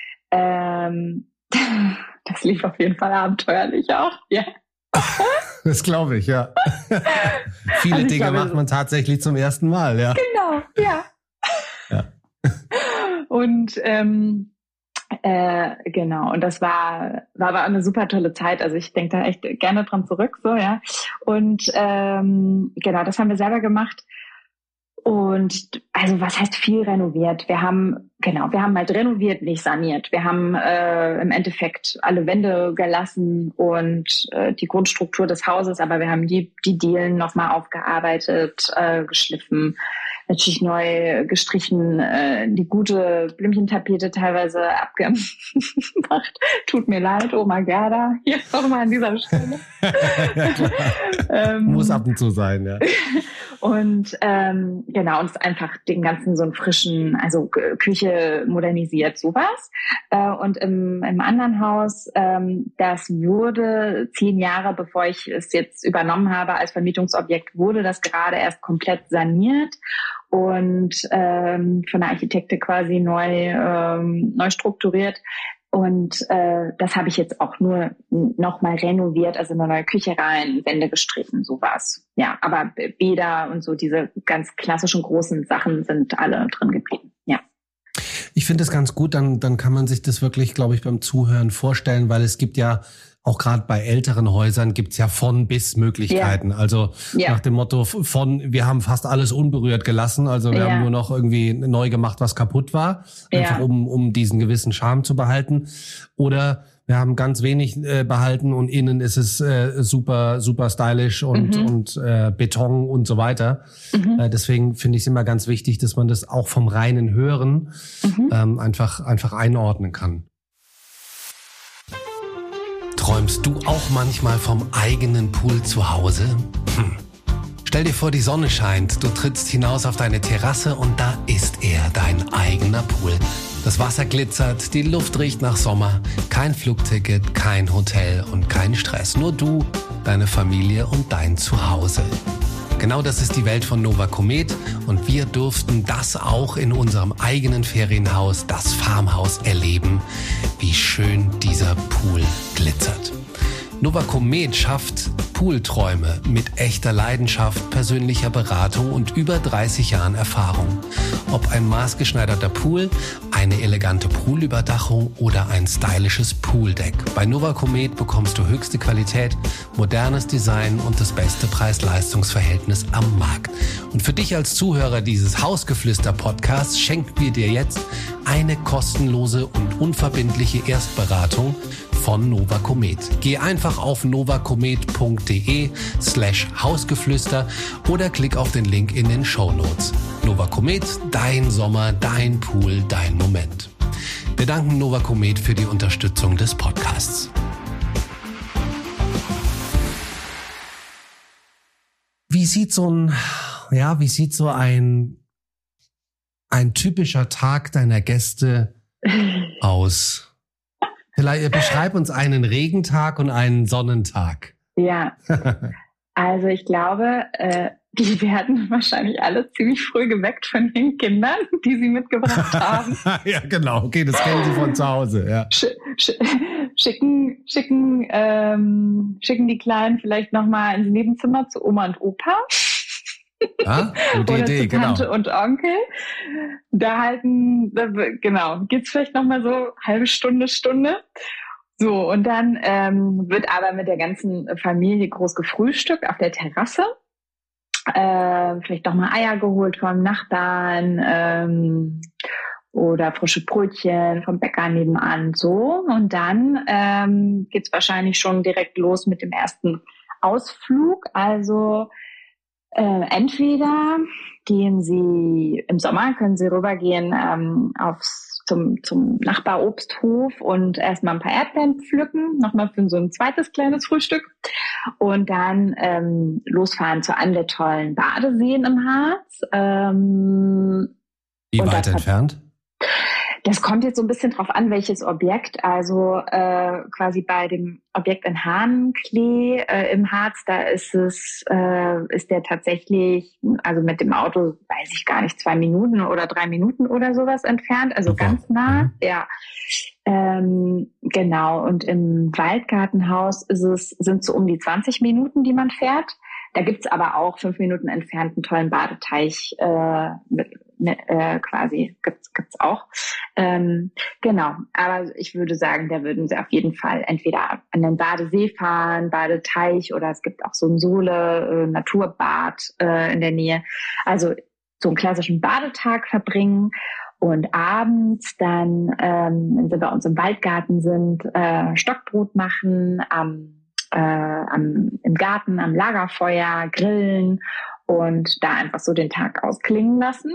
Ähm, das lief auf jeden Fall abenteuerlich auch. Ja. Das glaube ich, ja. Viele Also ich Dinge glaube, macht man tatsächlich zum ersten Mal, ja. Genau, ja. Ja. Und ähm, äh, genau, und das war war aber eine super tolle Zeit. Also ich denke da echt gerne dran zurück, so ja. Und ähm, genau, das haben wir selber gemacht. Und also was heißt viel renoviert? Wir haben, genau, wir haben halt renoviert, nicht saniert. Wir haben äh, im Endeffekt alle Wände gelassen und äh, die Grundstruktur des Hauses, aber wir haben die die Dielen nochmal aufgearbeitet, äh, geschliffen, natürlich neu gestrichen, äh, die gute Blümchentapete teilweise abgemacht. Tut mir leid, Oma Gerda, hier nochmal an dieser Stelle. ähm, Muss ab und zu sein, ja. Und ähm, genau, uns einfach den ganzen so einen frischen, also K- Küche modernisiert, sowas. Äh, und im, im anderen Haus, ähm, das wurde zehn Jahre, bevor ich es jetzt übernommen habe als Vermietungsobjekt, wurde das gerade erst komplett saniert und ähm, von der Architektin quasi neu, ähm, neu strukturiert. Und äh, das habe ich jetzt auch nur nochmal renoviert, also eine neue Küche rein, Wände gestrichen, sowas. Ja, aber Bäder und so diese ganz klassischen großen Sachen sind alle drin geblieben, ja. Ich finde es ganz gut, dann dann kann man sich das wirklich, glaube ich, beim Zuhören vorstellen, weil es gibt ja auch gerade bei älteren Häusern gibt's ja von bis Möglichkeiten. Ja. Also ja. nach dem Motto von, wir haben fast alles unberührt gelassen, also wir ja. haben nur noch irgendwie neu gemacht, was kaputt war, einfach ja. um um diesen gewissen Charme zu behalten. Oder wir haben ganz wenig äh, behalten und innen ist es äh, super super stylisch und mhm. und äh, Beton und so weiter. Mhm. Äh, deswegen finde ich es immer ganz wichtig, dass man das auch vom reinen Hören mhm. ähm, einfach einfach einordnen kann. Träumst du auch manchmal vom eigenen Pool zu Hause? Hm. Stell dir vor, die Sonne scheint, du trittst hinaus auf deine Terrasse und da ist er, dein eigener Pool. Das Wasser glitzert, die Luft riecht nach Sommer, kein Flugticket, kein Hotel und kein Stress. Nur du, deine Familie und dein Zuhause. Genau das ist die Welt von Nova Komet und wir durften das auch in unserem eigenen Ferienhaus, das Farmhaus, erleben, wie schön dieser Pool glitzert. Nova Komet schafft Poolträume mit echter Leidenschaft, persönlicher Beratung und über dreißig Jahren Erfahrung. Ob ein maßgeschneiderter Pool, eine elegante Poolüberdachung oder ein stylisches Pooldeck. Bei Nova Komet bekommst du höchste Qualität, modernes Design und das beste Preis-Leistungs-Verhältnis am Markt. Und für dich als Zuhörer dieses Hausgeflüster-Podcasts schenken wir dir jetzt eine kostenlose und unverbindliche Erstberatung von Nova Komet. Geh einfach auf novakomet.de slash Hausgeflüster oder klick auf den Link in den Shownotes. Nova Komet, dein Sommer, dein Pool, dein Moment. Wir danken Nova Komet für die Unterstützung des Podcasts. Wie sieht so ein, ja, wie sieht so ein, ein typischer Tag deiner Gäste aus? Vielleicht beschreib uns einen Regentag und einen Sonnentag. Ja, also ich glaube, äh, die werden wahrscheinlich alle ziemlich früh geweckt von den Kindern, die sie mitgebracht haben. Ja, genau. Okay, das kennen sie von zu Hause. Ja. Sch- sch- schicken, schicken, ähm, schicken die Kleinen vielleicht nochmal ins Nebenzimmer zu Oma und Opa. Ah, gute Oder Idee, zu Tante genau. und Onkel. Da halten, da, genau, geht's vielleicht nochmal so halbe Stunde, Stunde. So, und dann ähm, wird aber mit der ganzen Familie groß gefrühstückt auf der Terrasse. Äh, vielleicht nochmal Eier geholt vom Nachbarn ähm, oder frische Brötchen vom Bäcker nebenan. So, und dann ähm, geht's wahrscheinlich schon direkt los mit dem ersten Ausflug. Also Äh, entweder gehen Sie im Sommer, können Sie rübergehen ähm, aufs, zum, zum Nachbarobsthof und erstmal ein paar Erdbeeren pflücken, nochmal für so ein zweites kleines Frühstück und dann ähm, losfahren zu einem der tollen Badeseen im Harz. Ähm, Wie und weit das hat- entfernt? Das kommt jetzt so ein bisschen drauf an, welches Objekt. Also äh, quasi bei dem Objekt in Hahnklee äh, im Harz, da ist es, äh, ist der tatsächlich, also mit dem Auto, weiß ich gar nicht, zwei Minuten oder drei Minuten oder sowas entfernt, also Super. ganz nah. Mhm. Ja, ähm, genau. Und im Waldgartenhaus ist es, sind so um die zwanzig Minuten, die man fährt. Da gibt's aber auch fünf Minuten entfernt einen tollen Badeteich, äh, mit, mit, äh, quasi gibt's gibt's auch. Ähm, genau, aber ich würde sagen, da würden Sie auf jeden Fall entweder an den Badesee fahren, Badeteich, oder es gibt auch so ein Sohle, äh, Naturbad äh, in der Nähe. Also so einen klassischen Badetag verbringen. Und abends dann, ähm, wenn Sie bei uns im Waldgarten sind, äh, Stockbrot machen, am Äh, am, im Garten, am Lagerfeuer, grillen und da einfach so den Tag ausklingen lassen.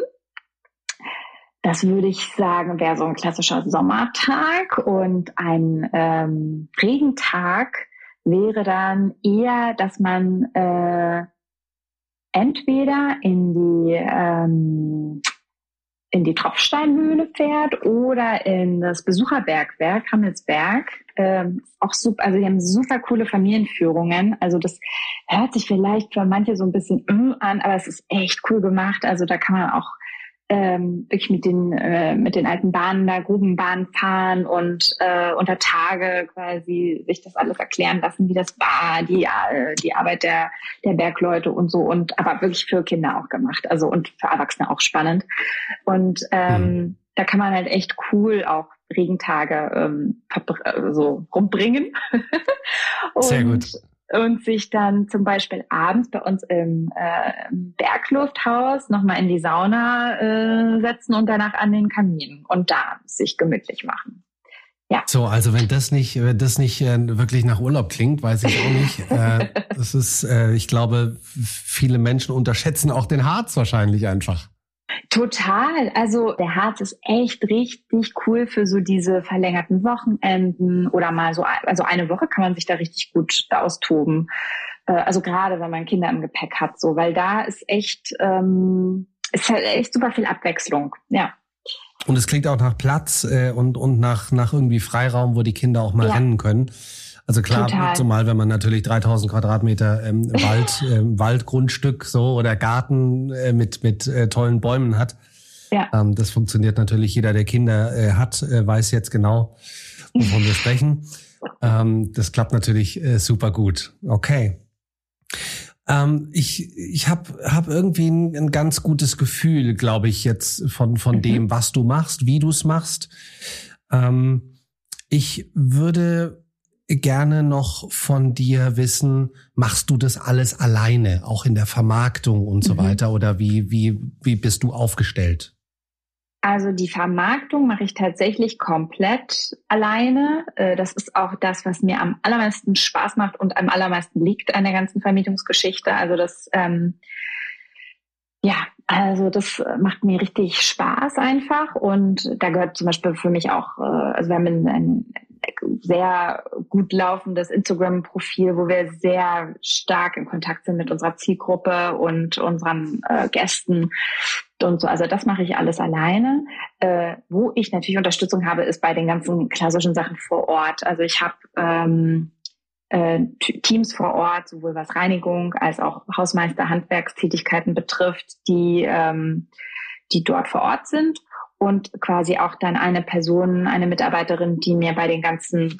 Das würde ich sagen, wäre so ein klassischer Sommertag, und ein ähm, Regentag wäre dann eher, dass man äh, entweder in die ähm, in die Tropfsteinhöhle fährt oder in das Besucherbergwerk Hammelsberg. Ähm, auch super, also die haben super coole Familienführungen. Also das hört sich vielleicht für manche so ein bisschen mm an, aber es ist echt cool gemacht. Also da kann man auch ähm, wirklich mit den äh, mit den alten Bahnen da, Grubenbahnen fahren und äh, unter Tage quasi sich das alles erklären lassen, wie das war, die äh, die Arbeit der der Bergleute und so, und aber wirklich für Kinder auch gemacht, also und für Erwachsene auch spannend. Und ähm, mhm. da kann man halt echt cool auch Regentage ähm, so rumbringen. Und sehr gut. Und sich dann zum Beispiel abends bei uns im, äh, im Berglufthaus nochmal in die Sauna äh, setzen und danach an den Kamin und da sich gemütlich machen. Ja. So, also wenn das nicht, wenn das nicht äh, wirklich nach Urlaub klingt, weiß ich auch nicht. äh, das ist, äh, ich glaube, viele Menschen unterschätzen auch den Harz wahrscheinlich einfach. Total. Also der Harz ist echt richtig cool für so diese verlängerten Wochenenden oder mal so, also eine Woche kann man sich da richtig gut austoben. Also gerade wenn man Kinder im Gepäck hat, so, weil da ist echt, ähm, ist halt echt super viel Abwechslung. Ja. Und es klingt auch nach Platz äh, und und nach nach irgendwie Freiraum, wo die Kinder auch mal ja. rennen können. Also klar, Total. Zumal wenn man natürlich dreitausend Quadratmeter ähm, Wald, äh, Waldgrundstück so oder Garten äh, mit mit äh, tollen Bäumen hat. Ja. Ähm, das funktioniert natürlich. Jeder, der Kinder äh, hat, äh, weiß jetzt genau, wovon wir sprechen. Ähm, das klappt natürlich äh, super gut. Okay. Ähm, ich ich habe hab irgendwie ein, ein ganz gutes Gefühl, glaube ich, jetzt von von mhm. dem, was du machst, wie du es machst. Ähm, ich würde gerne noch von dir wissen, machst du das alles alleine, auch in der Vermarktung und so mhm. weiter, oder wie wie wie bist du aufgestellt? Also die Vermarktung mache ich tatsächlich komplett alleine. Das ist auch das, was mir am allermeisten Spaß macht und am allermeisten liegt an der ganzen Vermietungsgeschichte. Also das, ähm, ja, also das macht mir richtig Spaß einfach. Und da gehört zum Beispiel für mich auch, also wir haben ein, ein sehr gut laufendes Instagram-Profil, wo wir sehr stark in Kontakt sind mit unserer Zielgruppe und unseren äh, Gästen und so. Also das mache ich alles alleine. Äh, wo ich natürlich Unterstützung habe, ist bei den ganzen klassischen Sachen vor Ort. Also ich habe ähm, äh, Teams vor Ort, sowohl was Reinigung als auch Hausmeister, Handwerkstätigkeiten betrifft, die, ähm, die dort vor Ort sind. Und quasi auch dann eine Person, eine Mitarbeiterin, die mir bei den ganzen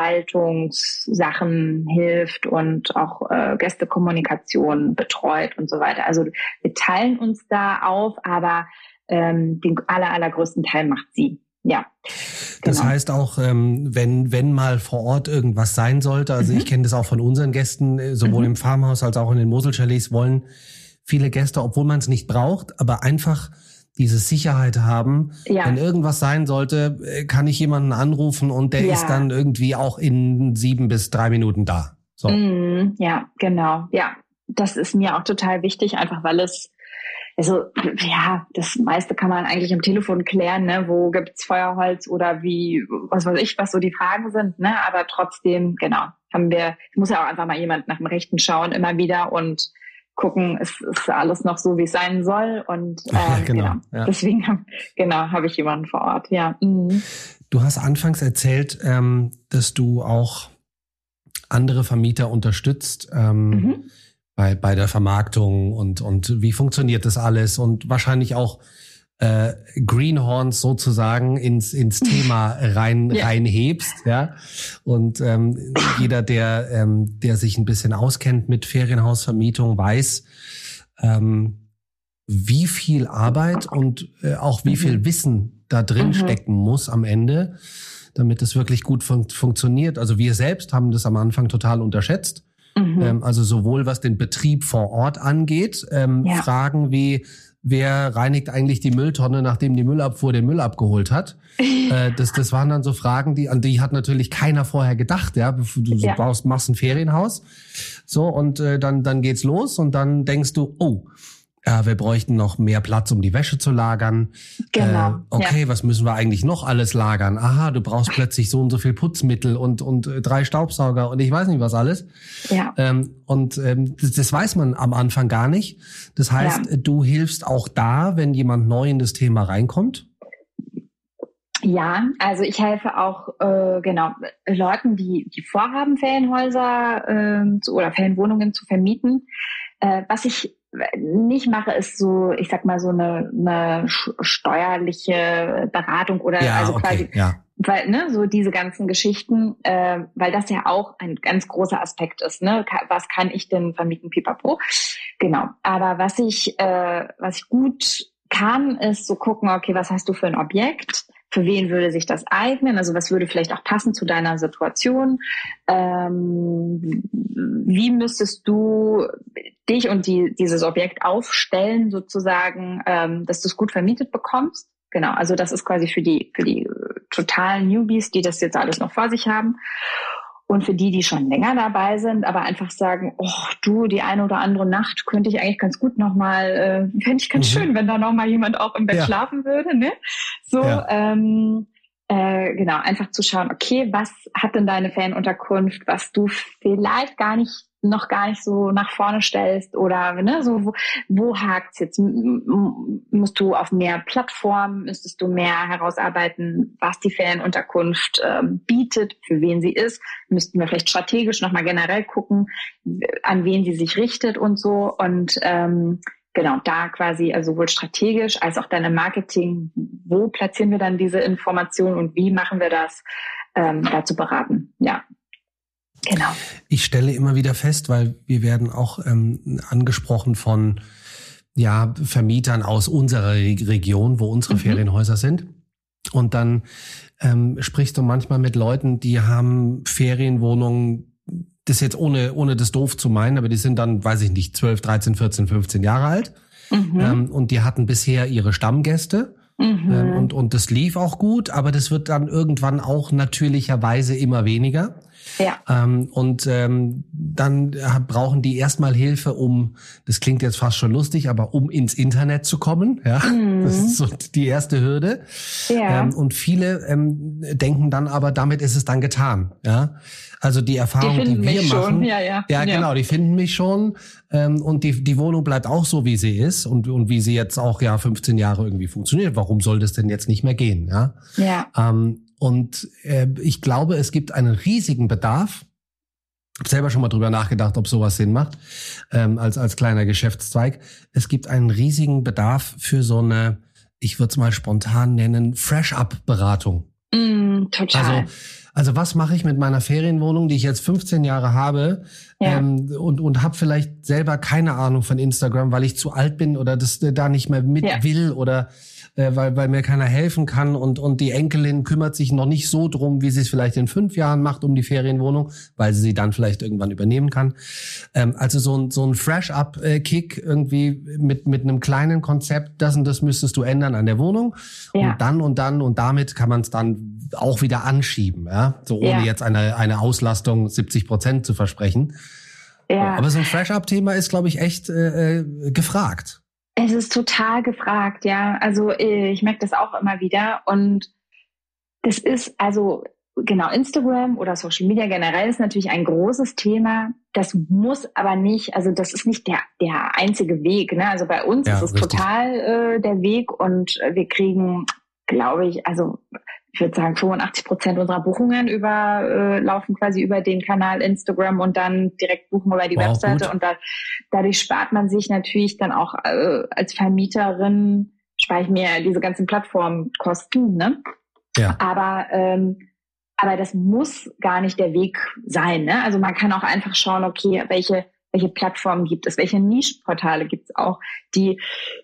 Verwaltungssachen hilft und auch äh, Gästekommunikation betreut und so weiter. Also wir teilen uns da auf, aber ähm, den aller, allergrößten Teil macht sie. Ja. Das Genau. heißt auch, ähm, wenn wenn mal vor Ort irgendwas sein sollte, also mhm. ich kenne das auch von unseren Gästen, sowohl mhm. im Farmhaus als auch in den Moselchalets, wollen viele Gäste, obwohl man es nicht braucht, aber einfach diese Sicherheit haben, ja. wenn irgendwas sein sollte, kann ich jemanden anrufen und der ja. ist dann irgendwie auch in sieben bis drei Minuten da. So. Mm, ja, genau. Ja, das ist mir auch total wichtig, einfach weil es, also ja, das meiste kann man eigentlich am Telefon klären, ne? Wo gibt's Feuerholz oder wie, was weiß ich, was so die Fragen sind, ne? Aber trotzdem, genau, haben wir, muss ja auch einfach mal jemand nach dem Rechten schauen, immer wieder und gucken, ist, ist alles noch so, wie es sein soll. Und ähm, ja, genau, genau. Ja. Deswegen hab, genau, habe ich jemanden vor Ort. Ja. Mhm. Du hast anfangs erzählt, ähm, dass du auch andere Vermieter unterstützt ähm, mhm. bei bei der Vermarktung und und wie funktioniert das alles und wahrscheinlich auch äh, Greenhorns sozusagen ins ins Thema rein ja. reinhebst, ja. Und ähm, jeder, der ähm, der sich ein bisschen auskennt mit Ferienhausvermietung, weiß, ähm, wie viel Arbeit und äh, auch wie viel Wissen da drin mhm. stecken muss am Ende, damit es wirklich gut fun- funktioniert. Also wir selbst haben das am Anfang total unterschätzt. Mhm. Ähm, also sowohl was den Betrieb vor Ort angeht, ähm, ja. Fragen wie wer reinigt eigentlich die Mülltonne, nachdem die Müllabfuhr den Müll abgeholt hat? äh, das, das waren dann so Fragen, die an die hat natürlich keiner vorher gedacht. Ja, du ja. baust, machst ein Ferienhaus, so und äh, dann dann geht's los und dann denkst du, oh, ja, wir bräuchten noch mehr Platz, um die Wäsche zu lagern. Genau. Äh, okay, ja. was müssen wir eigentlich noch alles lagern? Aha, du brauchst plötzlich so und so viel Putzmittel und und äh, drei Staubsauger und ich weiß nicht was alles. Ja. Ähm, und ähm, das, das weiß man am Anfang gar nicht. Das heißt, ja. du hilfst auch da, wenn jemand neu in das Thema reinkommt? Ja, also ich helfe auch äh, genau Leuten, die die vorhaben, Ferienhäuser äh, zu, oder Ferienwohnungen zu vermieten. Äh, was ich nicht mache, ist so, ich sag mal, so eine, eine steuerliche Beratung oder ja, also okay, quasi, ja. weil, ne, so diese ganzen Geschichten, äh, weil das ja auch ein ganz großer Aspekt ist, ne, was kann ich denn vermieten, pipapo, genau, aber was ich, äh, was ich gut kann, ist so gucken, okay, was hast du für ein Objekt? Für wen würde sich das eignen? Also was würde vielleicht auch passen zu deiner Situation? Ähm, wie müsstest du dich und die, dieses Objekt aufstellen, sozusagen, ähm, dass du es gut vermietet bekommst? Genau, also das ist quasi für die, für die totalen Newbies, die das jetzt alles noch vor sich haben. Und für die, die schon länger dabei sind, aber einfach sagen, oh du, die eine oder andere Nacht könnte ich eigentlich ganz gut nochmal, äh, fände ich ganz mhm. schön, wenn da nochmal jemand auch im Bett ja. schlafen würde, ne? So, ja. ähm, äh, genau, einfach zu schauen, okay, was hat denn deine Ferienunterkunft, was du vielleicht gar nicht, noch gar nicht so nach vorne stellst oder, ne, so, wo, wo hakt's jetzt? M- musst du auf mehr Plattformen, müsstest du mehr herausarbeiten, was die Ferienunterkunft ähm, bietet, für wen sie ist? Müssten wir vielleicht strategisch nochmal generell gucken, an wen sie sich richtet und so und, ähm, genau, da quasi, also sowohl strategisch als auch dann im Marketing, wo platzieren wir dann diese Informationen und wie machen wir das, ähm, dazu beraten, ja. Genau. Ich stelle immer wieder fest, weil wir werden auch ähm, angesprochen von ja Vermietern aus unserer Region, wo unsere mhm. Ferienhäuser sind. Und dann ähm, sprichst du manchmal mit Leuten, die haben Ferienwohnungen, das jetzt ohne ohne das doof zu meinen, aber die sind dann, weiß ich nicht, zwölf, dreizehn, vierzehn, fünfzehn Jahre alt. Mhm. Ähm, und die hatten bisher ihre Stammgäste. Mhm. Ähm, und und das lief auch gut, aber das wird dann irgendwann auch natürlicherweise immer weniger. Ja. Ähm, und ähm, dann äh, brauchen die erstmal Hilfe, um, das klingt jetzt fast schon lustig, aber um ins Internet zu kommen. Ja, mhm. Das ist so die erste Hürde. Ja. Ähm, und viele ähm, denken dann aber, damit ist es dann getan. Ja, also die Erfahrung, die, die wir mich machen, schon. Ja, ja. ja, ja, genau, die finden mich schon. Ähm, und die die Wohnung bleibt auch so, wie sie ist und und wie sie jetzt auch ja fünfzehn Jahre irgendwie funktioniert. Warum soll das denn jetzt nicht mehr gehen? Ja. Ja. Ähm, Und äh, ich glaube, es gibt einen riesigen Bedarf habe selber schon mal drüber nachgedacht, ob sowas Sinn macht, ähm, als als kleiner Geschäftszweig. Es gibt einen riesigen Bedarf für so eine, ich würde es mal spontan nennen, Fresh-Up-Beratung. Mm, total. Also, also was mache ich mit meiner Ferienwohnung, die ich jetzt fünfzehn Jahre habe, ja. ähm, und und habe vielleicht selber keine Ahnung von Instagram, weil ich zu alt bin oder das äh, da nicht mehr mit ja. will oder äh, weil weil mir keiner helfen kann und und die Enkelin kümmert sich noch nicht so drum, wie sie es vielleicht in fünf Jahren macht um die Ferienwohnung, weil sie sie dann vielleicht irgendwann übernehmen kann. Ähm, also so ein so ein Fresh-Up-Kick irgendwie mit mit einem kleinen Konzept, das und das müsstest du ändern an der Wohnung ja. und dann und dann und damit kann man es dann auch wieder anschieben, ja, so ohne ja. jetzt eine eine Auslastung siebzig Prozent zu versprechen. Ja. Aber so ein Fresh-Up-Thema ist, glaube ich, echt äh, gefragt. Es ist total gefragt, ja. Also ich merke das auch immer wieder. Und das ist, also genau, Instagram oder Social Media generell ist natürlich ein großes Thema. Das muss aber nicht, also das ist nicht der der einzige Weg. Ne? Also bei uns ja, ist es richtig. total äh, der Weg und wir kriegen, glaube ich, also ich würde sagen, fünfundachtzig Prozent unserer Buchungen über, äh, laufen quasi über den Kanal Instagram und dann direkt buchen über die wow, Webseite. Gut. Und da, dadurch spart man sich natürlich dann auch äh, als Vermieterin, spare ich mir diese ganzen Plattformkosten. Ne? Ja. Aber, ähm, aber das muss gar nicht der Weg sein. Ne? Also man kann auch einfach schauen, okay, welche, welche Plattformen gibt es, welche Nischenportale gibt es auch, die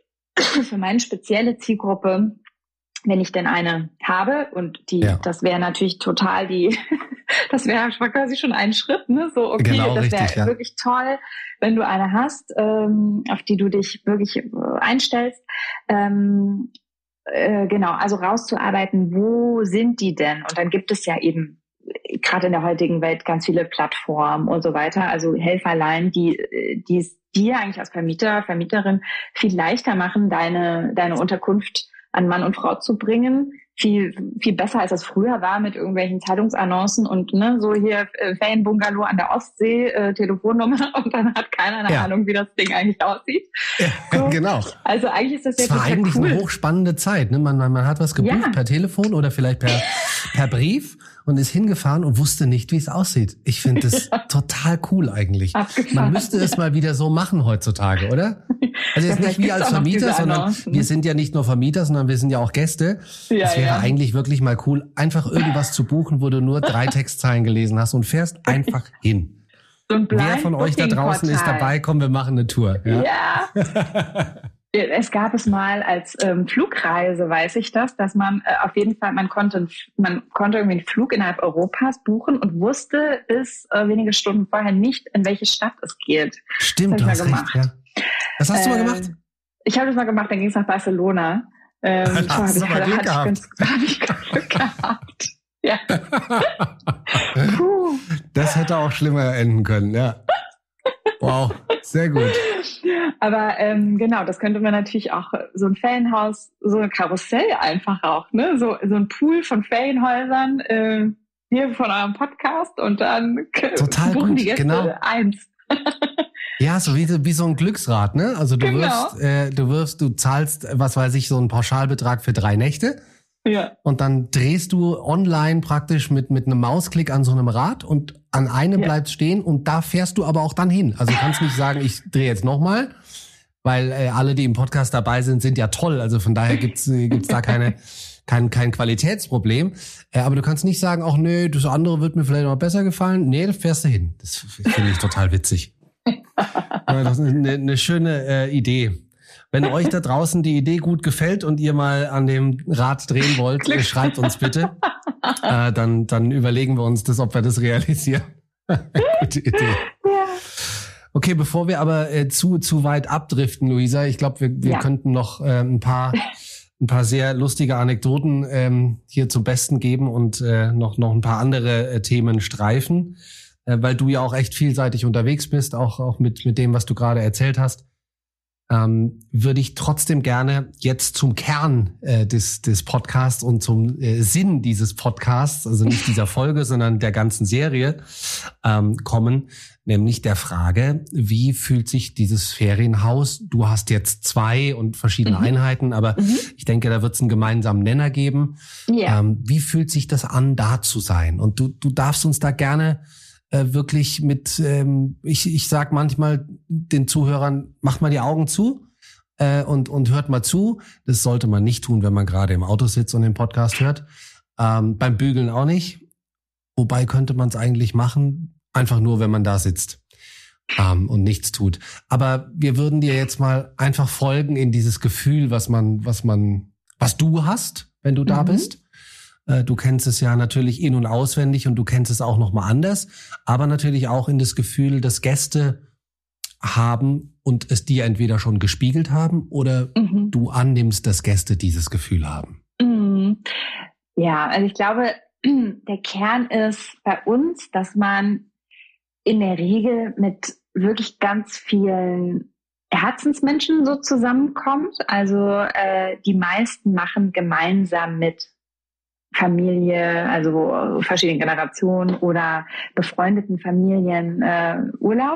für meine spezielle Zielgruppe, wenn ich denn eine habe, und die, ja. das wäre natürlich total die, das wäre quasi schon ein Schritt, ne? So, okay, genau, das wäre ja. wirklich toll, wenn du eine hast, ähm, auf die du dich wirklich äh, einstellst. Ähm, äh, genau, also rauszuarbeiten, wo sind die denn? Und dann gibt es ja eben gerade in der heutigen Welt ganz viele Plattformen und so weiter, also Helferlein, die, die es dir eigentlich als Vermieter, Vermieterin viel leichter machen, deine, deine Unterkunft an Mann und Frau zu bringen, viel viel besser als das früher war mit irgendwelchen Zeitungsannoncen und ne so hier äh, Ferienbungalow an der Ostsee, äh, Telefonnummer und dann hat keiner eine ja. Ahnung, wie das Ding eigentlich aussieht. Ja, so. Genau. Also eigentlich ist das ja total cool. Es war eigentlich cool. eine hochspannende Zeit. Ne? Man, man, man hat was gebucht ja. per Telefon oder vielleicht per, per Brief und ist hingefahren und wusste nicht, wie es aussieht. Ich finde das ja. total cool eigentlich. Abgefahren. Man müsste es mal wieder so machen heutzutage, oder? Also jetzt ja, nicht wir als Vermieter, sondern wir sind ja nicht nur Vermieter, sondern wir sind ja auch Gäste. Ja, es wäre ja. eigentlich wirklich mal cool, einfach irgendwas zu buchen, wo du nur drei Textzeilen gelesen hast und fährst einfach hin. So ein Wer von euch da draußen ist dabei? Komm, wir machen eine Tour. Ja. ja. Es gab es mal als ähm, Flugreise, weiß ich das, dass man äh, auf jeden Fall, man konnte, man konnte irgendwie einen Flug innerhalb Europas buchen und wusste bis äh, wenige Stunden vorher nicht, in welche Stadt es geht. Stimmt, du hast recht, ja. Was hast du mal gemacht? Ähm, ich habe das mal gemacht, dann ging es nach Barcelona. Ähm, da hast du mal Glück gehabt. Da habe ich Glück gehabt. Ja. Puh. Das hätte auch schlimmer enden können, ja. Wow, sehr gut. Aber ähm, genau, das könnte man natürlich auch, so ein Ferienhaus, so ein Karussell einfach auch, ne? So, so ein Pool von Ferienhäusern, äh, hier von eurem Podcast und dann Total buchen gut, die Gäste genau. eins. Ja, so wie, wie so ein Glücksrad, ne? Also du genau. wirst, äh, du wirst, du zahlst, was weiß ich, so einen Pauschalbetrag für drei Nächte. Ja. Und dann drehst du online praktisch mit mit einem Mausklick an so einem Rad und an einem ja. bleibst stehen und da fährst du aber auch dann hin. Also du kannst nicht sagen, ich drehe jetzt nochmal, weil äh, alle, die im Podcast dabei sind, sind ja toll. Also von daher gibt's gibt's da keine kein kein Qualitätsproblem. Äh, aber du kannst nicht sagen, ach nee, das andere wird mir vielleicht noch besser gefallen. Nee, da fährst du hin. Das finde ich total witzig. Das ist eine, eine schöne äh, Idee. Wenn euch da draußen die Idee gut gefällt und ihr mal an dem Rad drehen wollt, äh, schreibt uns bitte. Äh, dann, dann überlegen wir uns das, ob wir das realisieren. Gute Idee. Ja. Okay, bevor wir aber äh, zu zu weit abdriften, Luisa, ich glaube, wir, wir ja. könnten noch äh, ein paar ein paar sehr lustige Anekdoten ähm, hier zum Besten geben und äh, noch noch ein paar andere äh, Themen streifen, äh, weil du ja auch echt vielseitig unterwegs bist, auch auch mit mit dem, was du gerade erzählt hast. Ähm, würde ich trotzdem gerne jetzt zum Kern äh, des des Podcasts und zum äh, Sinn dieses Podcasts, also nicht dieser Folge, sondern der ganzen Serie ähm, kommen, nämlich der Frage, wie fühlt sich dieses Ferienhaus? Du hast jetzt zwei und verschiedene mhm. Einheiten, aber mhm. ich denke, da wird es einen gemeinsamen Nenner geben. Yeah. Ähm, wie fühlt sich das an, da zu sein? Und du du darfst uns da gerne äh, wirklich mit, ähm, ich, ich sag manchmal den Zuhörern, macht mal die Augen zu äh, und, und hört mal zu. Das sollte man nicht tun, wenn man gerade im Auto sitzt und den Podcast hört. Ähm, beim Bügeln auch nicht. Wobei könnte man es eigentlich machen, einfach nur, wenn man da sitzt. Um, und nichts tut. Aber wir würden dir jetzt mal einfach folgen in dieses Gefühl, was man, was man, was du hast, wenn du da mhm. bist. Äh, du kennst es ja natürlich in- und auswendig und du kennst es auch noch mal anders, aber natürlich auch in das Gefühl, dass Gäste haben und es dir entweder schon gespiegelt haben oder mhm. du annimmst, dass Gäste dieses Gefühl haben. Mhm. Ja, also ich glaube, der Kern ist bei uns, dass man in der Regel mit wirklich ganz vielen Herzensmenschen so zusammenkommt. Also äh, die meisten machen gemeinsam mit Familie, also verschiedenen Generationen oder befreundeten Familien äh, Urlaub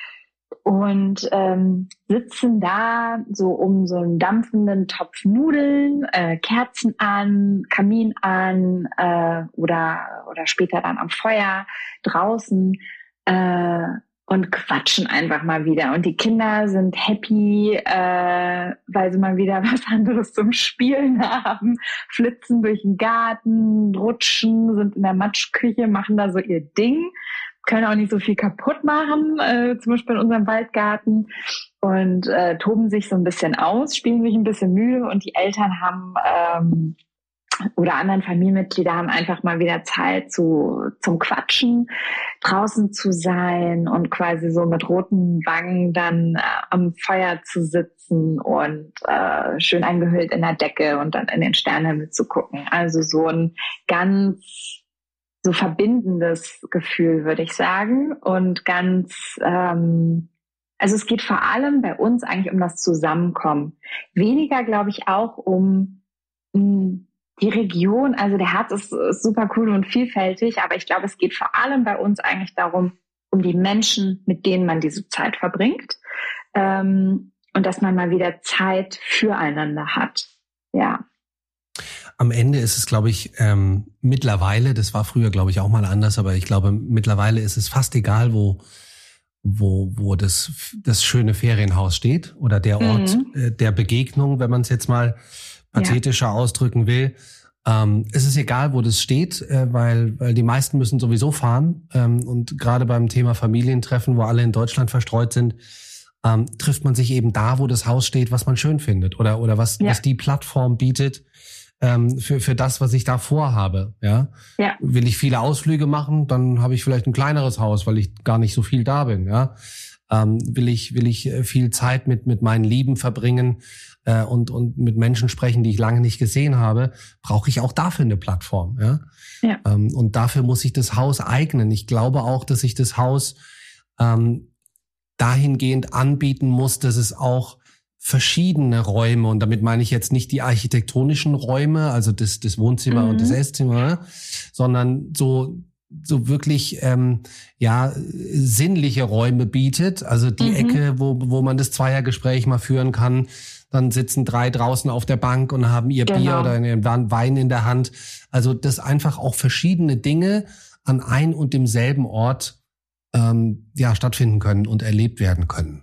und ähm, sitzen da so um so einen dampfenden Topf Nudeln, äh, Kerzen an, Kamin an äh, oder oder später dann am Feuer draußen äh, und quatschen einfach mal wieder. Und die Kinder sind happy, äh, weil sie mal wieder was anderes zum Spielen haben, flitzen durch den Garten, rutschen, sind in der Matschküche, machen da so ihr Ding, können auch nicht so viel kaputt machen, äh, zum Beispiel in unserem Waldgarten, und äh, toben sich so ein bisschen aus, spielen sich ein bisschen müde, und die Eltern haben ähm, oder anderen Familienmitglieder haben einfach mal wieder Zeit zu zum Quatschen, draußen zu sein und quasi so mit roten Wangen dann äh, am Feuer zu sitzen und äh, schön eingehüllt in der Decke und dann in den Sternenhimmel zu gucken. Also so ein ganz so verbindendes Gefühl, würde ich sagen. Und ganz, ähm, also es geht vor allem bei uns eigentlich um das Zusammenkommen. Weniger, glaube ich, auch um mh, die Region. Also der Harz ist, ist super cool und vielfältig, aber ich glaube, es geht vor allem bei uns eigentlich darum, um die Menschen, mit denen man diese Zeit verbringt, ähm, und dass man mal wieder Zeit füreinander hat. Ja. Am Ende ist es, glaube ich, ähm, mittlerweile, das war früher, glaube ich, auch mal anders, aber ich glaube, mittlerweile ist es fast egal, wo wo wo das das schöne Ferienhaus steht oder der Ort mhm. äh, der Begegnung, wenn man es jetzt mal pathetischer ja. ausdrücken will. Ähm, es ist egal, wo das steht, äh, weil weil die meisten müssen sowieso fahren. Ähm, und gerade beim Thema Familientreffen, wo alle in Deutschland verstreut sind, ähm, trifft man sich eben da, wo das Haus steht, was man schön findet oder oder was ja. was die Plattform bietet ähm, für für das, was ich da vorhabe. Ja? ja. Will ich viele Ausflüge machen, dann habe ich vielleicht ein kleineres Haus, weil ich gar nicht so viel da bin. Ja. Ähm, will ich will ich viel Zeit mit mit meinen Lieben verbringen äh, und und mit Menschen sprechen, die ich lange nicht gesehen habe, brauche ich auch dafür eine Plattform. Ja? Ja. Ähm, und dafür muss ich das Haus eignen. Ich glaube auch, dass ich das Haus ähm, dahingehend anbieten muss, dass es auch verschiedene Räume, und damit meine ich jetzt nicht die architektonischen Räume, also das das Wohnzimmer mhm. und das Esszimmer, sondern so so wirklich ähm, ja sinnliche Räume bietet, also die mhm. Ecke, wo wo man das Zweiergespräch mal führen kann. Dann sitzen drei draußen auf der Bank und haben ihr genau. Bier oder ihren Wein in der Hand. Also dass einfach auch verschiedene Dinge an ein und demselben Ort ähm, ja stattfinden können und erlebt werden können.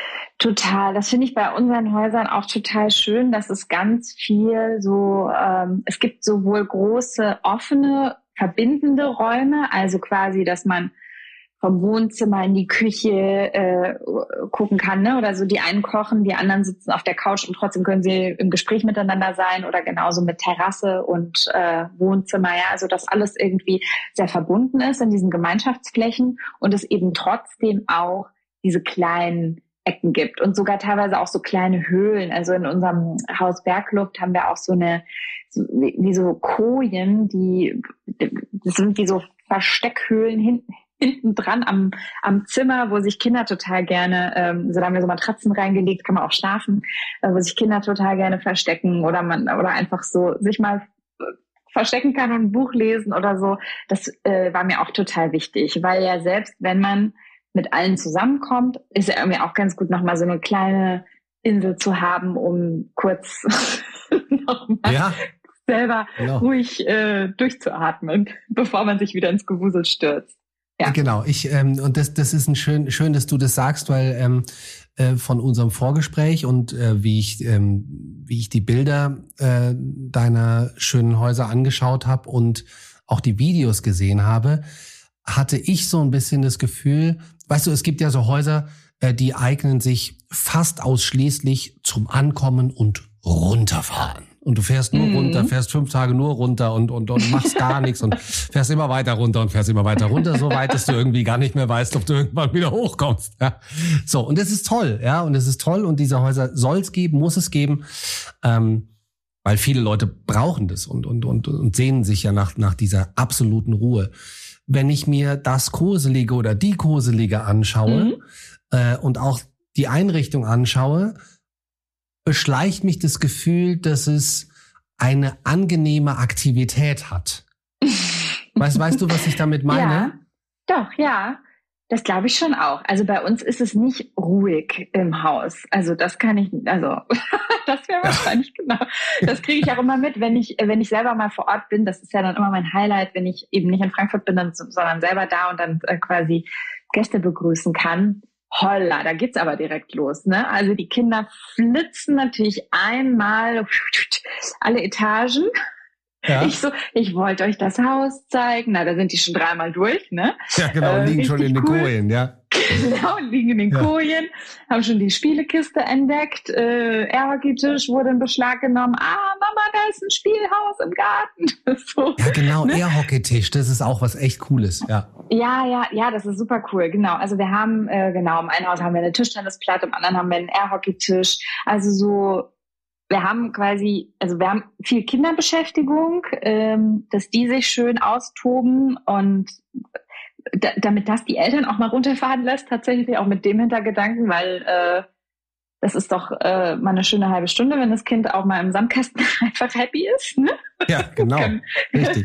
Total. Das finde ich bei unseren Häusern auch total schön, dass es ganz viel so, ähm, es gibt sowohl große, offene, verbindende Räume, also quasi, dass man vom Wohnzimmer in die Küche äh, gucken kann, ne? Oder so, die einen kochen, die anderen sitzen auf der Couch und trotzdem können sie im Gespräch miteinander sein, oder genauso mit Terrasse und äh, Wohnzimmer, ja, also dass alles irgendwie sehr verbunden ist in diesen Gemeinschaftsflächen und es eben trotzdem auch diese kleinen Ecken gibt und sogar teilweise auch so kleine Höhlen. Also in unserem Haus Bergluft haben wir auch so eine, so, wie, wie so Kojen, die, das sind wie so Versteckhöhlen hinten, hinten dran am, am Zimmer, wo sich Kinder total gerne, ähm, so da haben wir so Matratzen reingelegt, kann man auch schlafen, äh, wo sich Kinder total gerne verstecken oder man, oder einfach so sich mal verstecken kann und ein Buch lesen oder so. Das äh, war mir auch total wichtig, weil ja selbst wenn man mit allen zusammenkommt, ist ja irgendwie auch ganz gut, nochmal so eine kleine Insel zu haben, um kurz nochmal ja, selber genau. ruhig äh, durchzuatmen, bevor man sich wieder ins Gewusel stürzt. Ja. Genau, ich ähm, und das das ist ein schön schön, dass du das sagst, weil ähm, äh, von unserem Vorgespräch und äh, wie ich ähm, wie ich die Bilder äh, deiner schönen Häuser angeschaut habe und auch die Videos gesehen habe, hatte ich so ein bisschen das Gefühl, weißt du, es gibt ja so Häuser, äh, die eignen sich fast ausschließlich zum Ankommen und runterfahren. Und du fährst nur mhm. runter, fährst fünf Tage nur runter und, und, und machst gar nichts und fährst immer weiter runter und fährst immer weiter runter, so weit, dass du irgendwie gar nicht mehr weißt, ob du irgendwann wieder hochkommst. Ja. So, und das ist toll, ja, und es ist toll und diese Häuser soll es geben, muss es geben, ähm, weil viele Leute brauchen das und, und, und, und sehnen sich ja nach, nach dieser absoluten Ruhe. Wenn ich mir das Koselige oder die Koselige anschaue mhm. äh, und auch die Einrichtung anschaue, beschleicht mich das Gefühl, dass es eine angenehme Aktivität hat. Weißt, weißt du, was ich damit meine? Ja, doch, ja. Das glaube ich schon auch. Also bei uns ist es nicht ruhig im Haus. Also das kann ich, also das wäre wahrscheinlich genau. Das kriege ich auch immer mit, wenn ich, wenn ich selber mal vor Ort bin. Das ist ja dann immer mein Highlight, wenn ich eben nicht in Frankfurt bin, sondern selber da und dann quasi Gäste begrüßen kann. Holla, da geht's aber direkt los, ne? Also die Kinder flitzen natürlich einmal alle Etagen. Ja. Ich so, ich wollte euch das Haus zeigen. Na, da sind die schon dreimal durch, ne? Ja, genau, äh, liegen schon in den cool. Kojen, ja. Genau, liegen in den ja. Kojen, haben schon die Spielekiste entdeckt, äh, Airhockey-Tisch wurde in Beschlag genommen. Ah, Mama, da ist ein Spielhaus im Garten. So, ja, genau, ne? Airhockey-Tisch, das ist auch was echt Cooles, ja. Ja, ja, ja, das ist super cool, genau. Also wir haben, äh, genau, im einen Haus haben wir eine Tischtennisplatte, im anderen haben wir einen Airhockey-Tisch. Also so, wir haben quasi, also wir haben viel Kinderbeschäftigung, ähm, dass die sich schön austoben und da, damit das die Eltern auch mal runterfahren lässt, tatsächlich auch mit dem Hintergedanken, weil äh, das ist doch äh, mal eine schöne halbe Stunde, wenn das Kind auch mal im Sandkasten einfach happy ist. Ne? Ja, genau. Richtig.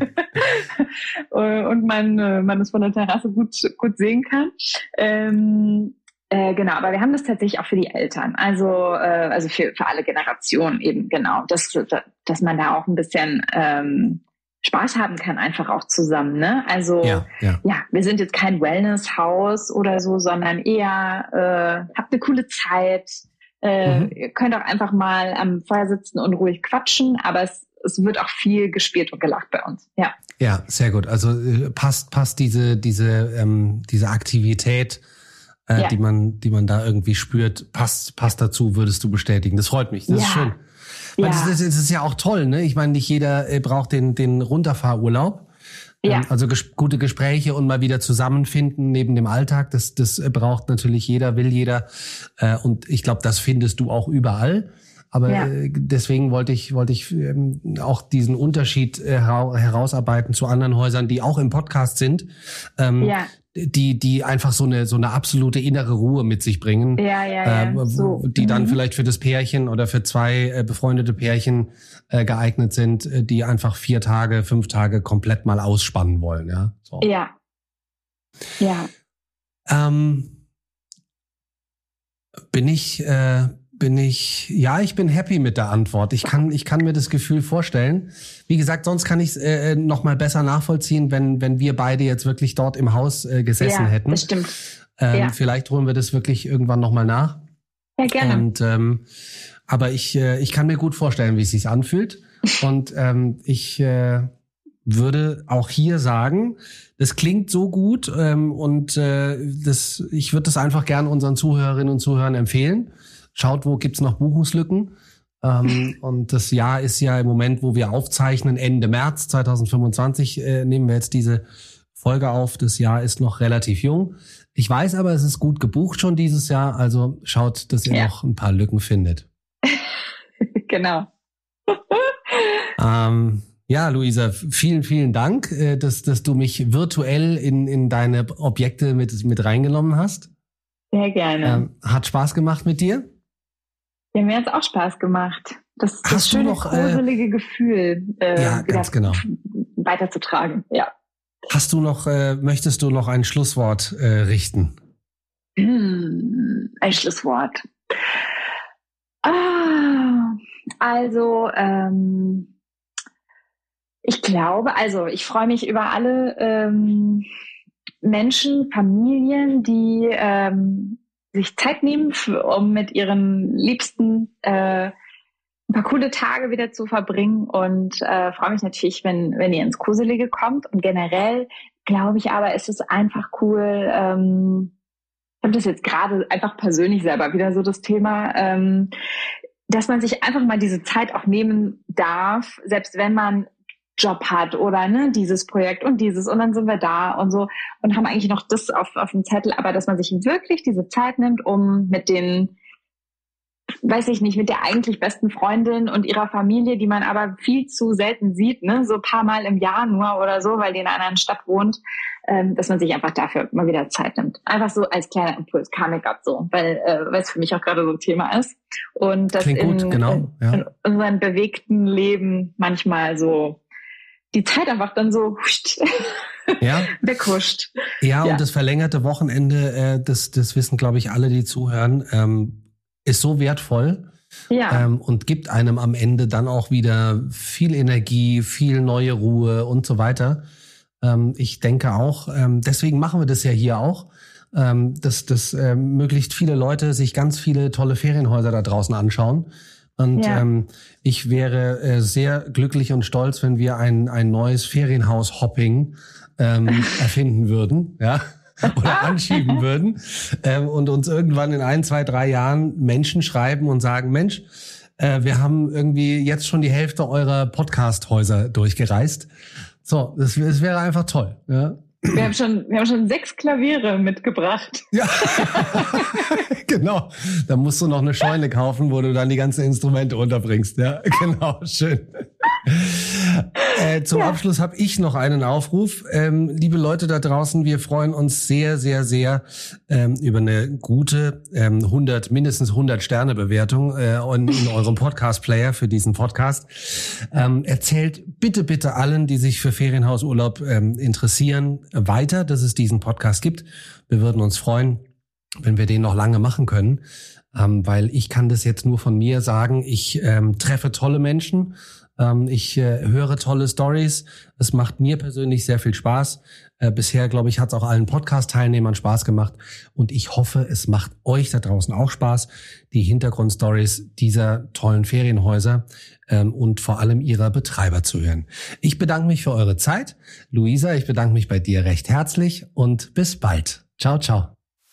Und man, man es von der Terrasse gut, gut sehen kann. Ähm, äh, genau, aber wir haben das tatsächlich auch für die Eltern, also, äh, also für, für alle Generationen eben, genau, dass, dass man da auch ein bisschen ähm, Spaß haben kann, einfach auch zusammen, ne? Also ja, ja. ja, wir sind jetzt kein Wellness-Haus oder so, sondern eher äh, habt eine coole Zeit, äh, mhm. ihr könnt auch einfach mal am Feuer sitzen und ruhig quatschen, aber es, es wird auch viel gespielt und gelacht bei uns, ja. Ja, sehr gut. Also äh, passt passt diese diese ähm, diese Aktivität, äh, ja. die man die man da irgendwie spürt, passt passt dazu, würdest du bestätigen. Das freut mich. Das ja. ist schön. Ja. Das, ist, das ist ja auch toll, ne? Ich meine, nicht jeder äh, braucht den den Runterfahrurlaub. Ja. Ähm, also ges- gute Gespräche und mal wieder zusammenfinden neben dem Alltag. Das das äh, braucht natürlich jeder, will jeder. Äh, und ich glaube, das findest du auch überall. Aber ja. äh, deswegen wollte ich wollte ich ähm, auch diesen Unterschied äh, herausarbeiten zu anderen Häusern, die auch im Podcast sind. Ähm, ja. die die einfach so eine so eine absolute innere Ruhe mit sich bringen, ja, ja, ja. Äh, so. die dann mhm. vielleicht für das Pärchen oder für zwei äh, befreundete Pärchen äh, geeignet sind, äh, die einfach vier Tage, fünf Tage komplett mal ausspannen wollen, ja. So. Ja. Ja. Ähm, bin ich äh, bin ich ja ich bin happy mit der Antwort. Ich kann ich kann mir das Gefühl vorstellen. Wie gesagt, sonst kann ich es äh, noch mal besser nachvollziehen, wenn wenn wir beide jetzt wirklich dort im Haus äh, gesessen ja, hätten. Das stimmt. Ähm, ja. Vielleicht holen wir das wirklich irgendwann noch mal nach. Ja, gerne. Und ähm, aber ich äh, ich kann mir gut vorstellen, wie es sich anfühlt. Und ähm, ich äh, würde auch hier sagen, das klingt so gut ähm, und äh, das ich würde das einfach gern unseren Zuhörerinnen und Zuhörern empfehlen. Schaut, wo gibt's noch Buchungslücken. Ähm, und das Jahr ist ja im Moment, wo wir aufzeichnen, Ende März zwanzig fünfundzwanzig äh, nehmen wir jetzt diese Folge auf. Das Jahr ist noch relativ jung. Ich weiß aber, es ist gut gebucht schon dieses Jahr. Also schaut, dass ihr ja. noch ein paar Lücken findet. Genau. ähm, ja, Luisa, vielen, vielen Dank, äh, dass, dass du mich virtuell in, in deine Objekte mit, mit reingenommen hast. Sehr gerne. Ähm, hat Spaß gemacht mit dir? Ja, mir hat's auch Spaß gemacht. Das, das Hast schöne, du noch, gruselige äh, Gefühl äh, ja, ganz genau. weiterzutragen. Ja. Hast du noch, äh, möchtest du noch ein Schlusswort äh, richten? Hm, ein Schlusswort. Ah, also, ähm, ich glaube, also ich freue mich über alle ähm, Menschen, Familien, die ähm, sich Zeit nehmen, für, um mit ihren Liebsten äh, ein paar coole Tage wieder zu verbringen und äh, freue mich natürlich, wenn, wenn ihr ins Gruselige kommt. Und generell glaube ich aber, ist es einfach cool, ähm, ich habe das jetzt gerade einfach persönlich selber wieder so das Thema, ähm, dass man sich einfach mal diese Zeit auch nehmen darf, selbst wenn man Job hat oder ne, dieses Projekt und dieses und dann sind wir da und so und haben eigentlich noch das auf, auf dem Zettel, aber dass man sich wirklich diese Zeit nimmt, um mit den weiß ich nicht, mit der eigentlich besten Freundin und ihrer Familie, die man aber viel zu selten sieht, ne, so ein paar Mal im Jahr nur oder so, weil die in einer anderen Stadt wohnt, ähm, dass man sich einfach dafür mal wieder Zeit nimmt. Einfach so als kleiner Impuls, kam ich ab so, weil äh, weil es für mich auch gerade so ein Thema ist. Und das Klingt in, gut, genau, ja. in unserem bewegten Leben manchmal so die Zeit einfach dann so huscht, ja. weghuscht. Ja, ja, und das verlängerte Wochenende, äh, das, das wissen, glaube ich, alle, die zuhören, ähm, ist so wertvoll ja. ähm, und gibt einem am Ende dann auch wieder viel Energie, viel neue Ruhe und so weiter. Ähm, ich denke auch, ähm, deswegen machen wir das ja hier auch, ähm, dass, dass äh, möglichst viele Leute sich ganz viele tolle Ferienhäuser da draußen anschauen. Und ja. ähm, ich wäre äh, sehr glücklich und stolz, wenn wir ein, ein neues Ferienhaus-Hopping ähm, erfinden würden, ja. Oder anschieben würden ähm, und uns irgendwann in ein, zwei, drei Jahren Menschen schreiben und sagen, Mensch, äh, wir haben irgendwie jetzt schon die Hälfte eurer Podcast-Häuser durchgereist. So, das, das wäre einfach toll. Ja. Wir haben schon, wir haben schon sechs Klaviere mitgebracht. Ja, genau. Da musst du noch eine Scheune kaufen, wo du dann die ganzen Instrumente unterbringst. Ja, genau, schön. Äh, zum ja. Abschluss habe ich noch einen Aufruf. Ähm, liebe Leute da draußen, wir freuen uns sehr, sehr, sehr ähm, über eine gute ähm, hundert, mindestens hundert Sterne Bewertung äh, in, in eurem Podcast-Player für diesen Podcast. Ähm, erzählt bitte, bitte allen, die sich für Ferienhausurlaub ähm, interessieren, weiter, dass es diesen Podcast gibt. Wir würden uns freuen, wenn wir den noch lange machen können, ähm, weil ich kann das jetzt nur von mir sagen. Ich ähm, treffe tolle Menschen. Ich äh, höre tolle Stories. Es macht mir persönlich sehr viel Spaß. Äh, bisher, glaube ich, hat es auch allen Podcast-Teilnehmern Spaß gemacht. Und ich hoffe, es macht euch da draußen auch Spaß, die Hintergrundstories dieser tollen Ferienhäuser ähm, und vor allem ihrer Betreiber zu hören. Ich bedanke mich für eure Zeit. Luisa, ich bedanke mich bei dir recht herzlich und bis bald. Ciao, ciao.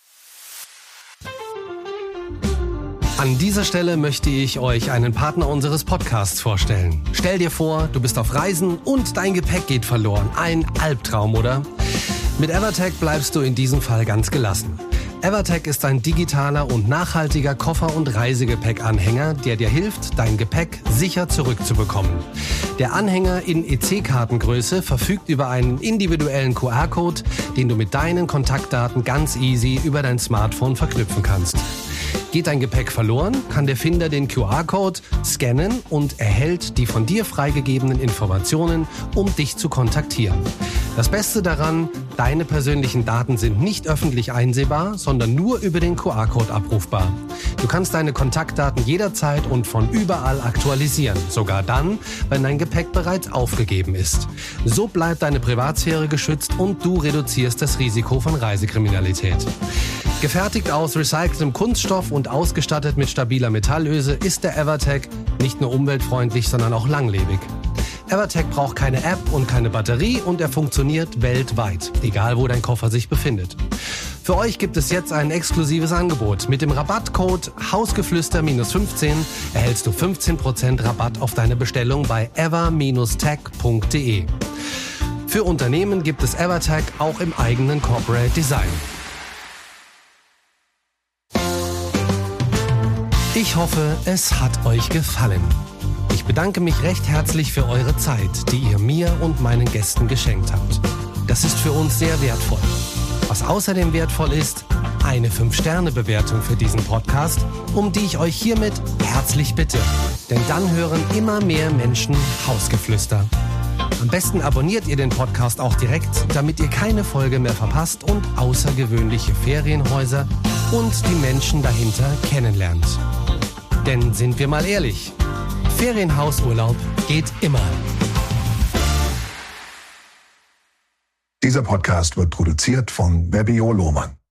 An dieser Stelle möchte ich euch einen Partner unseres Podcasts vorstellen. Stell dir vor, du bist auf Reisen und dein Gepäck geht verloren. Ein Albtraum, oder? Mit Evertec bleibst du in diesem Fall ganz gelassen. Evertec ist ein digitaler und nachhaltiger Koffer- und Reisegepäckanhänger, der dir hilft, dein Gepäck sicher zurückzubekommen. Der Anhänger in E C-Kartengröße verfügt über einen individuellen Q R-Code, den du mit deinen Kontaktdaten ganz easy über dein Smartphone verknüpfen kannst. Geht dein Gepäck verloren, kann der Finder den Q R-Code scannen und erhält die von dir freigegebenen Informationen, um dich zu kontaktieren. Das Beste daran, deine persönlichen Daten sind nicht öffentlich einsehbar, sondern nur über den Q R-Code abrufbar. Du kannst deine Kontaktdaten jederzeit und von überall aktualisieren, sogar dann, wenn dein Gepäck bereits aufgegeben ist. So bleibt deine Privatsphäre geschützt und du reduzierst das Risiko von Reisekriminalität. Gefertigt aus recyceltem Kunststoff und ausgestattet mit stabiler Metallöse ist der Evertec nicht nur umweltfreundlich, sondern auch langlebig. Evertec braucht keine App und keine Batterie und er funktioniert weltweit, egal wo dein Koffer sich befindet. Für euch gibt es jetzt ein exklusives Angebot. Mit dem Rabattcode Hausgeflüster fünfzehn erhältst du fünfzehn Prozent Rabatt auf deine Bestellung bei ever Bindestrich tech punkt de. Für Unternehmen gibt es Evertec auch im eigenen Corporate Design. Ich hoffe, es hat euch gefallen. Ich bedanke mich recht herzlich für eure Zeit, die ihr mir und meinen Gästen geschenkt habt. Das ist für uns sehr wertvoll. Was außerdem wertvoll ist, eine fünf Sterne Bewertung für diesen Podcast, um die ich euch hiermit herzlich bitte. Denn dann hören immer mehr Menschen Hausgeflüster. Am besten abonniert ihr den Podcast auch direkt, damit ihr keine Folge mehr verpasst und außergewöhnliche Ferienhäuser und die Menschen dahinter kennenlernt. Denn sind wir mal ehrlich, Ferienhausurlaub geht immer. Dieser Podcast wird produziert von Bebiol Lohmann.